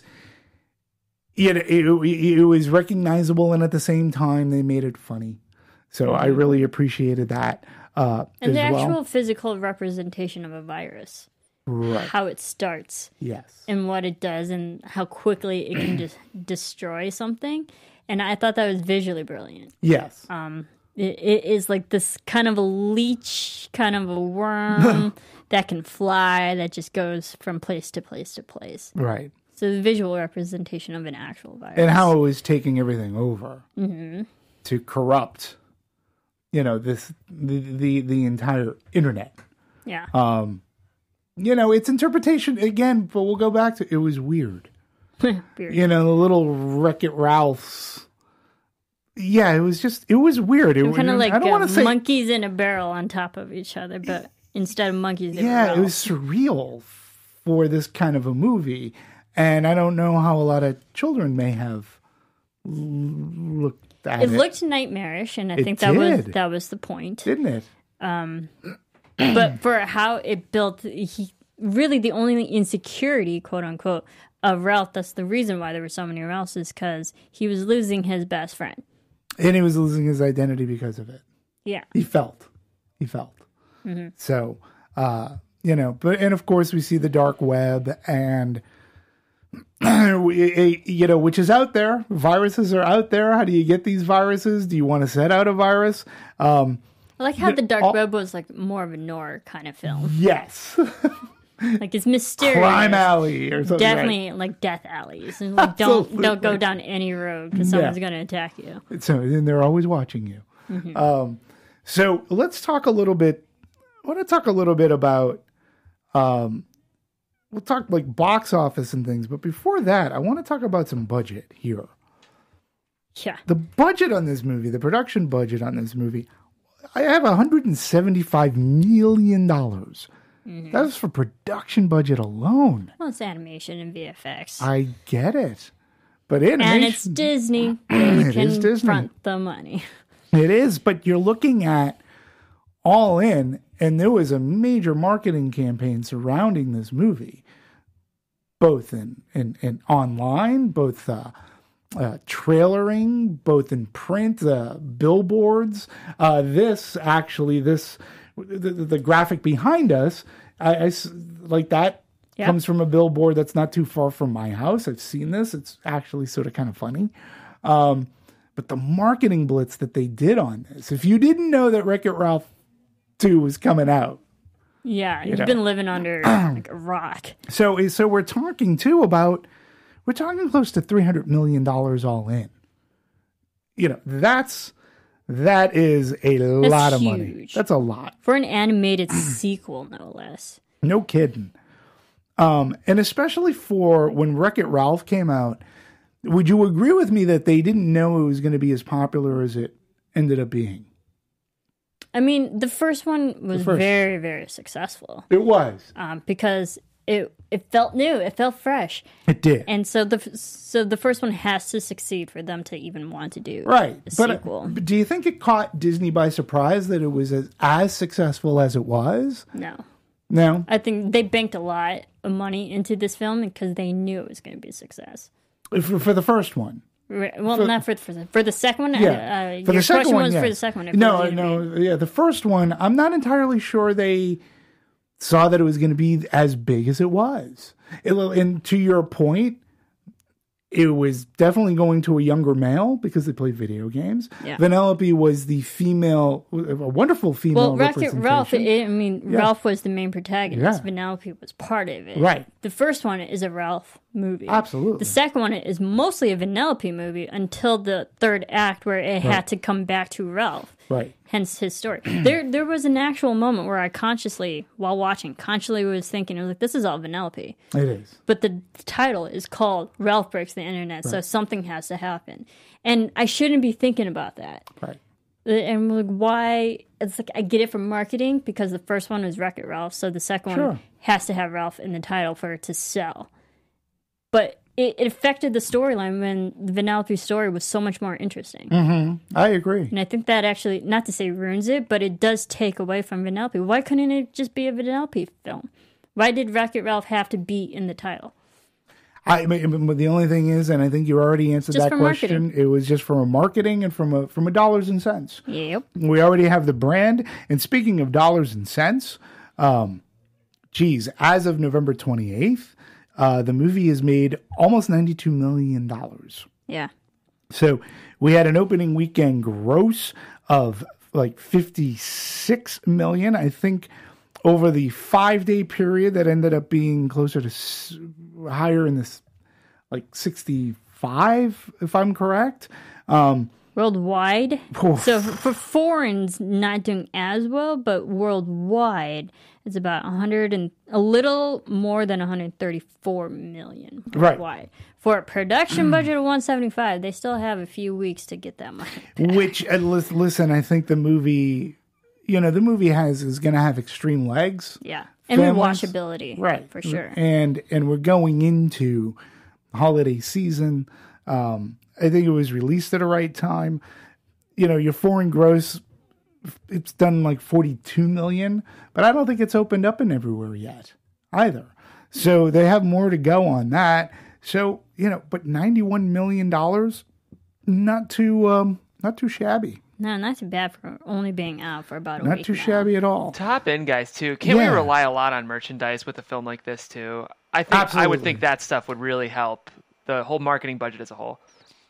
it was recognizable, and at the same time, they made it funny. So I really appreciated that And as the well. actual physical representation of a virus, Right. how it starts Yes. and what it does and how quickly it can just destroy something. And I thought that was visually brilliant. Yes. It is like this kind of a leech, kind of a worm that can fly, that just goes from place to place to place. Right. So the visual representation of an actual virus. And how it was taking everything over to corrupt, the entire internet. Yeah. Its interpretation again, but we'll go back to it was weird. Weird. The little Wreck-It Ralphs. Yeah, it was weird. It Kind of like I don't want to say monkeys in a barrel on top of each other, but instead of monkeys, they were yeah, it was Ralphs. surreal for this kind of a movie, and I don't know how a lot of children may have looked at it. It looked nightmarish, and I It think did. that was the point. didn't it? But for how it built, really the only insecurity, quote unquote, of Ralph. That's the reason why there were so many Ralphs, is because he was losing his best friend. And he was losing his identity because of it. Yeah. He felt. Mm-hmm. So, and of course we see the dark web and, which is out there. Viruses are out there. How do you get these viruses? Do you want to set out a virus? I like how the dark web was like more of a noir kind of film. Yes. Like it's mysterious. Crime Alley or something. Definitely like death alleys. And like, don't go Absolutely. down any road because someone's going to attack you. So, and they're always watching you. So let's talk a little bit. I want to talk a little bit about, we'll talk like box office and things. But before that, I want to talk about some budget here. Yeah. The budget on this movie, the production budget on this movie, I have $175 million. That was for production budget alone. Well, it's animation and VFX. I get it. But animation, and it's Disney. They It is can Disney. front the money. It is, but you're looking at all in, and there was a major marketing campaign surrounding this movie, both in online, both trailering, both in print, billboards. The graphic behind us, I like that. Yeah. Comes from a billboard that's not too far from my house. I've seen this. It's actually sort of kind of funny. But the marketing blitz that they did on this, if you didn't know that Wreck-It Ralph 2 was coming out. Yeah, you've been living under like a rock. So we're talking too about, we're talking close to $300 million all in. That is a lot of money. huge. That's a lot. For an animated sequel, no less. No kidding. And especially for when Wreck-It Ralph came out, would you agree with me that they didn't know it was going to be as popular as it ended up being? I mean, the first one was very, very successful It was. because it felt new, it felt fresh, It did. and so the first one has to succeed for them to even want to do Right. a But sequel. do you think it caught Disney by surprise that it was as successful as it was? No, No. I think they banked a lot of money into this film because they knew it was going to be a success. For the first one. Well, not for the first one. For the second one, Yeah. your question was for the second one. if it was gonna be- Yeah, the first one, I'm not entirely sure they saw that it was going to be as big as it was. And to your point, it was definitely going to a younger male because they played video games. Yeah. Vanellope was the female, a wonderful female Well, Wreck-It Ralph. representation. Ralph was the main protagonist. Yeah. Vanellope was part of it. Right. The first one is a Ralph movie. Absolutely. The second one is mostly a Vanellope movie until the third act, where it had to come back to Ralph. Right. Hence his story. There was an actual moment where I consciously, while watching, was thinking, I was like, this is all Vanellope. It is. But the title is called Ralph Breaks the Internet, so something has to happen. And I shouldn't be thinking about that. Right. And like, why? It's like I get it from marketing because the first one was Wreck-It Ralph, so the second one has to have Ralph in the title for it to sell. But it affected the storyline when the Vanellope story was so much more interesting. I agree. And I think that actually, not to say ruins it, but it does take away from Vanellope. Why couldn't it just be a Vanellope film? Why did Wreck-It Ralph have to be in the title? But the only thing is, and I think you already answered Just that for question. marketing. It was just from a marketing and from a dollars and cents. Yep. We already have the brand. And speaking of dollars and cents, as of November 28th, the movie has made almost $92 million. Yeah. So we had an opening weekend gross of like 56 million. I think over the 5-day period that ended up being closer to higher in this, like 65, if I'm correct. Worldwide. Oof. So for foreign's not doing as well, but worldwide it's about a little more than 134 million Right. worldwide. For a production budget of 175, they still have a few weeks to get that money back. Which, listen, I think the movie, is going to have extreme legs. Yeah. And Families. rewatchability. Right. For sure. And we're going into holiday season. I think it was released at the right time. Your foreign gross, it's done like 42 million, but I don't think it's opened up in everywhere yet either. So they have more to go on that. So, but $91 million, not too shabby. No, not too bad for only being out for about a Not week too now. shabby at all. Top end guys too. Can't we Yeah. rely a lot on merchandise with a film like this too? I would Absolutely. think that stuff would really help the whole marketing budget as a whole.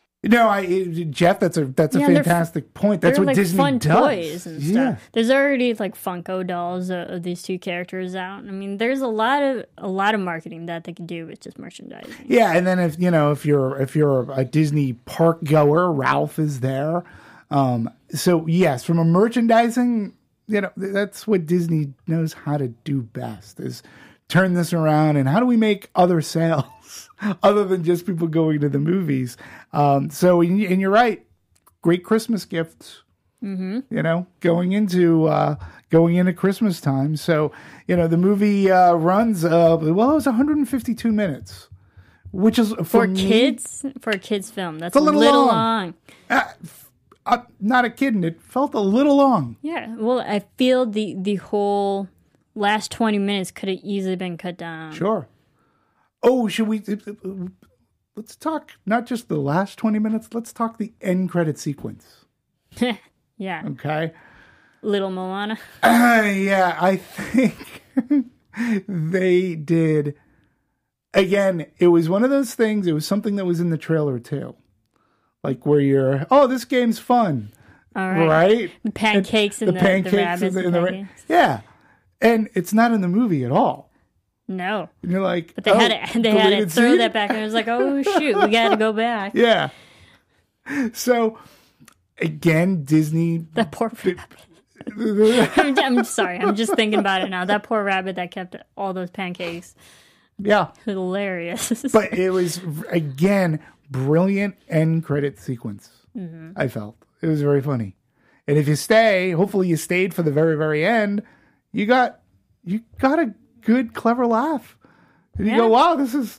Jeff, that's a Yeah, they're fantastic point. That's They're what like Disney fun does. toys and stuff. Yeah. There's already like Funko dolls of these two characters out. I mean, there's a lot of marketing that they can do with just merchandising. Yeah, and then if you're a Disney park goer, Ralph is there. So yes, from a merchandising, that's what Disney knows how to do best, is turn this around. And how do we make other sales other than just people going to the movies? And you're right, great Christmas gifts. Mm-hmm. Going into Christmas time. So the movie runs it was 152 minutes, which is For me, kids, for a kids film, that's a a little little long. long. Not kidding. It felt a little long. Yeah, well, I feel the whole last 20 minutes could have easily been cut down. Sure. Oh, should we? Let's talk not just the last 20 minutes. Let's talk the end credit sequence. Yeah, Okay. Little Moana. Yeah, I think they did. Again, it was one of those things. It was something that was in the trailer too, like where this game's fun, All right. right? The pancakes and the rabbits and pancakes. Yeah, and it's not in the movie at all. No. And you're like, But they had to deleted throw scene? that back, and it was like, oh shoot, we got to go back. Yeah. So again, Disney. That poor rabbit. I'm sorry. I'm just thinking about it now. That poor rabbit that kept all those pancakes. Yeah. Hilarious. But it was, again, brilliant end credit sequence. Mm-hmm. I felt it was very funny. And if you stay, hopefully you stayed for the very, very end. You got a good, clever laugh. And you go, wow,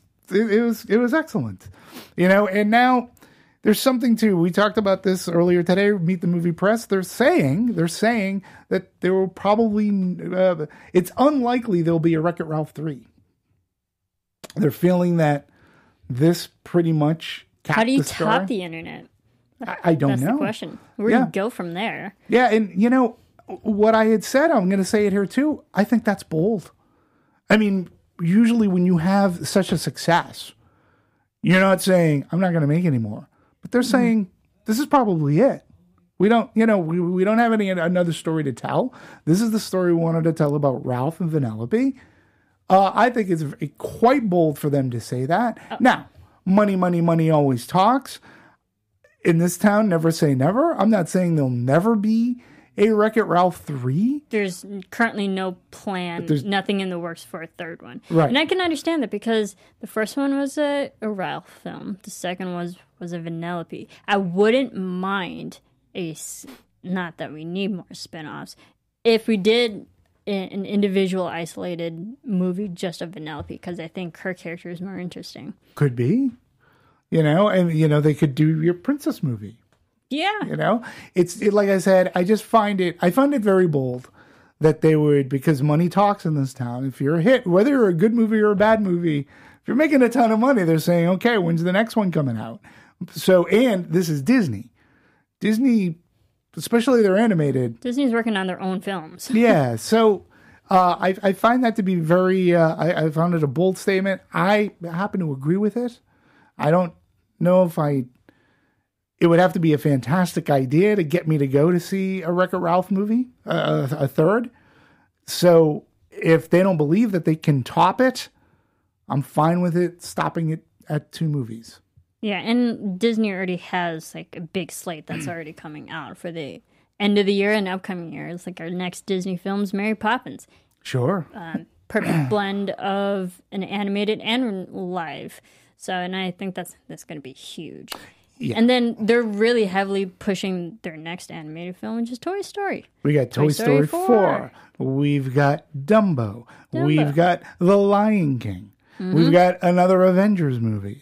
it was excellent. And now there's something too. We talked about this earlier today. Meet the Movie Press. They're saying that there will probably it's unlikely there'll be a Wreck-It Ralph 3. They're feeling that this pretty much capped How do you the story. top the internet? I don't That's know. the question. Where do you go from there? Yeah, and what I had said, I'm going to say it here too. I think that's bold. I mean, usually when you have such a success, you're not saying, I'm not going to make any more. But they're saying, this is probably it. We don't, we don't have another story to tell. This is the story we wanted to tell about Ralph and Vanellope. I think it's quite bold for them to say that. Now, money always talks. In this town, never say never. I'm not saying there'll never be a Wreck-It Ralph 3. There's currently no plan, nothing in the works for a third one. Right. And I can understand that because the first one was a Ralph film. The second was a Vanellope. I wouldn't mind not that we need more spinoffs, if we did an individual isolated movie just of Vanellope, because I think her character is more interesting. Could be. And they could do your princess movie. Yeah. It's like I said, I find it very bold that they would, because money talks in this town. If you're a hit, whether you're a good movie or a bad movie, if you're making a ton of money, they're saying, okay, when's the next one coming out? So, and this is Disney. Disney, especially their animated. Disney's working on their own films. Yeah. So I find that to be very, I found it a bold statement. I happen to agree with it. I don't know if it would have to be a fantastic idea to get me to go to see a Wreck-It Ralph movie, a third. So if they don't believe that they can top it, I'm fine with it stopping it at 2 movies. Yeah, and Disney already has like a big slate that's already coming out for the end of the year and upcoming year. It's like our next Disney film's Mary Poppins. Sure. Perfect blend of an animated and live. So, and I think that's going to be huge. Yeah. And then they're really heavily pushing their next animated film, which is Toy Story. We got Toy Story 4. We've got Dumbo. We've got The Lion King. Mm-hmm. We've got another Avengers movie.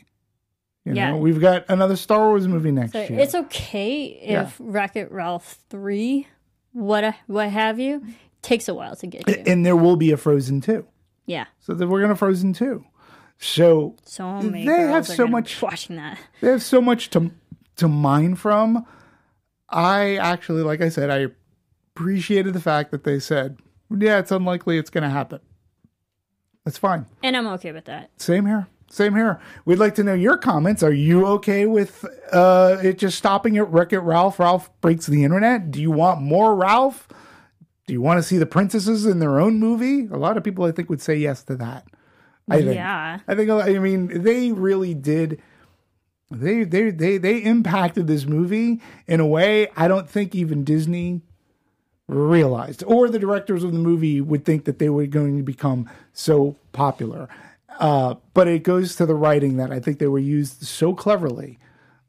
We've got another Star Wars movie next year. It's okay if Wreck-It Ralph 3, what have you, takes a while to get to. And there will be a Frozen 2. Yeah. So that we're going to Frozen 2. So many they have so much watching that. They have so much to mine from. I actually, like I said, I appreciated the fact that they said, yeah, it's unlikely it's going to happen. That's fine. And I'm okay with that. Same here. We'd like to know your comments. Are you okay with it just stopping at Wreck-It Ralph? Ralph breaks the internet. Do you want more Ralph? Do you want to see the princesses in their own movie? A lot of people, I think, would say yes to that. I mean, they really did. They impacted this movie in a way I don't think even Disney realized, or the directors of the movie would think that they were going to become so popular. But it goes to the writing that I think they were used so cleverly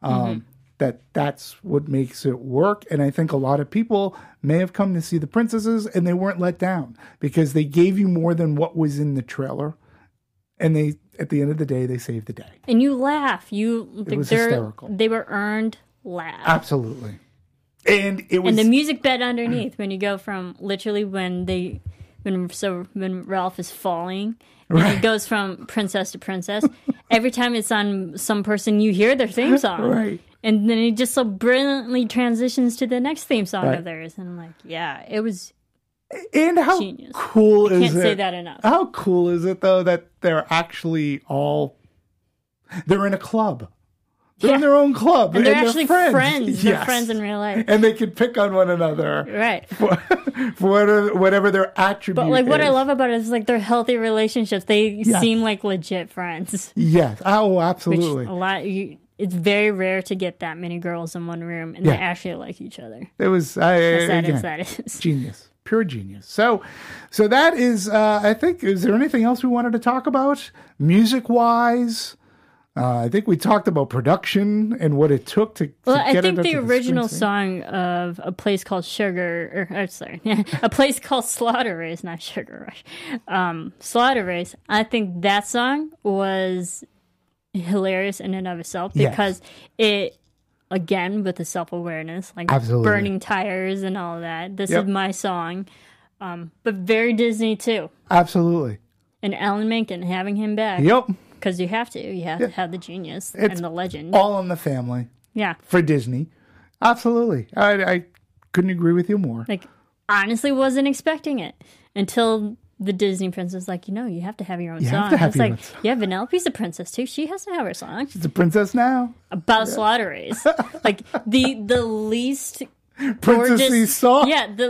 that's what makes it work. And I think a lot of people may have come to see the princesses and they weren't let down because they gave you more than what was in the trailer. And they, at the end of the day, they saved the day. And you laugh. It was hysterical. They were earned laughs. Absolutely. And it was. And the music bed underneath when you go from literally when Ralph is falling and it goes from princess to princess. Every time it's on some person, you hear their theme song. Right. And then it just so brilliantly transitions to the next theme song of theirs. And I'm like, yeah, it was. And how genius. Cool is it? Can't say that enough. How cool is it though that they're actually they're in a club. They're in their own club. And they're actually friends. Yes. They're friends in real life. And they can pick on one another. Right. For whatever their attribute But like what is. I love about it is like their healthy relationships. They seem like legit friends. Yes. Oh, absolutely. Which it's very rare to get that many girls in one room and they actually like each other. It was that is. Genius. Pure genius. So that is, I think, is there anything else we wanted to talk about? Music-wise? I think we talked about production and what it took to I get think it the to original screen. song of A Place Called Sugar, A Place Called Slaughter Race, not Sugar Rush, Slaughter Race, I think that song was hilarious in and of itself because it, again, with the self-awareness, like Absolutely. burning tires and all that. This Yep. is my song, but very Disney too. Absolutely. And Alan Menken, having him back. Yep. Because you have to have the genius It's and the legend. all in the family Yeah. for Disney. Absolutely. I couldn't agree with you more. Like, honestly wasn't expecting it until the Disney princess was like, you have to have your own You song. have to have It's your like, own song. yeah, Vanellope's a princess too. She has to have her song She's a princess now. about slaughter race. Like the least Princessy gorgeous song. Yeah, the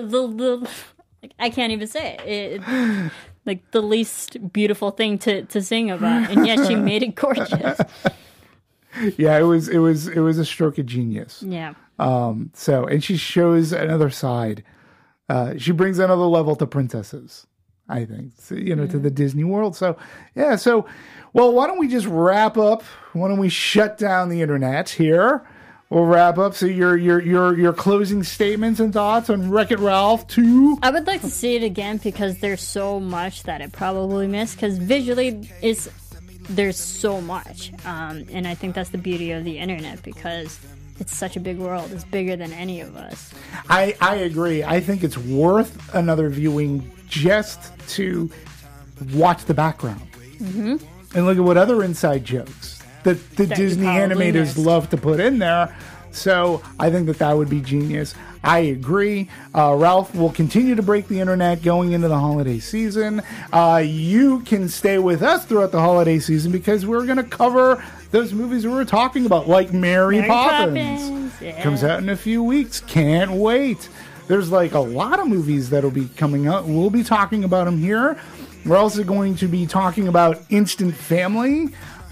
like, I can't even say it. Like the least beautiful thing to sing about, and yet she made it gorgeous. Yeah, it was a stroke of genius. Yeah. So, and she shows another side. She brings another level to princesses, I think, so, to the Disney world. So, yeah. So, well, why don't we just wrap up? Why don't we shut down the internet here? We'll wrap up. So, your closing statements and thoughts on Wreck-It Ralph 2. I would like to see it again because there's so much that I probably missed. Because visually, there's so much, and I think that's the beauty of the internet because it's such a big world. It's bigger than any of us. I agree. I think it's worth another viewing just to watch the background and look at what other inside jokes that the That you Disney probably animators missed. love to put in there. So I think that would be genius. I agree. Ralph will continue to break the internet going into the holiday season. You can stay with us throughout the holiday season because we're going to cover those movies we were talking about, like Mary Poppins. Yeah. Comes out in a few weeks. Can't wait. There's like a lot of movies that'll be coming out. We'll be talking about them here. We're also going to be talking about Instant Family,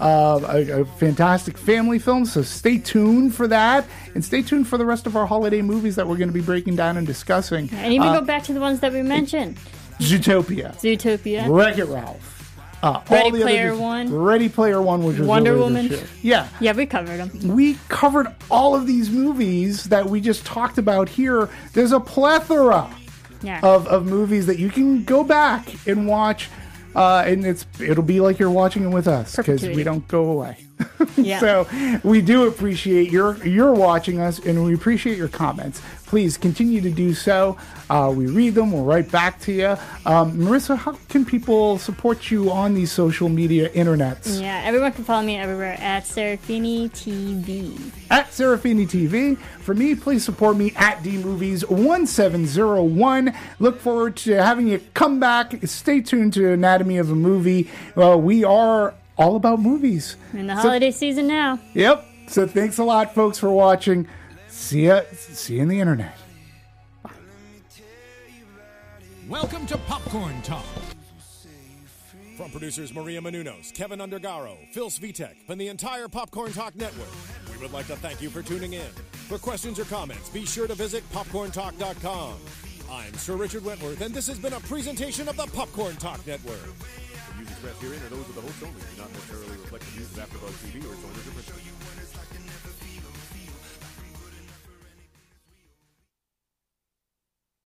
a fantastic family film. So stay tuned for that, and stay tuned for the rest of our holiday movies that we're going to be breaking down and discussing. And even go back to the ones that we mentioned. Zootopia, Zootopia. Wreck-It Ralph, Ready Player One. Ready Player One, which was Wonder earlier this Woman. year. Yeah. Yeah, we covered them. We covered all of these movies that we just talked about here. There's a plethora Yeah. of movies that you can go back and watch, and it'll be like you're watching them with us because we Perpetuity. don't go away. Yeah. So we do appreciate your watching us, and we appreciate your comments. Please continue to do so. We read them. We'll write back to you. Marissa, how can people support you on these social media internets? Yeah, everyone can follow me everywhere at Serafini TV. At Serafini TV. For me, please support me at DMovies1701. Look forward to having you come back. Stay tuned to Anatomy of a Movie. We are all about movies. In the holiday season now. Yep. So thanks a lot, folks, for watching. See ya in the internet. Welcome to Popcorn Talk. From producers Maria Menounos, Kevin Undergaro, Phil Svitek, and the entire Popcorn Talk Network, we would like to thank you for tuning in. For questions or comments, be sure to visit popcorntalk.com. I'm Sir Richard Wentworth, and this has been a presentation of the Popcorn Talk Network. The views expressed herein are those of the host only, do not necessarily reflect the views of AfterBuzz TV or its owners or principals.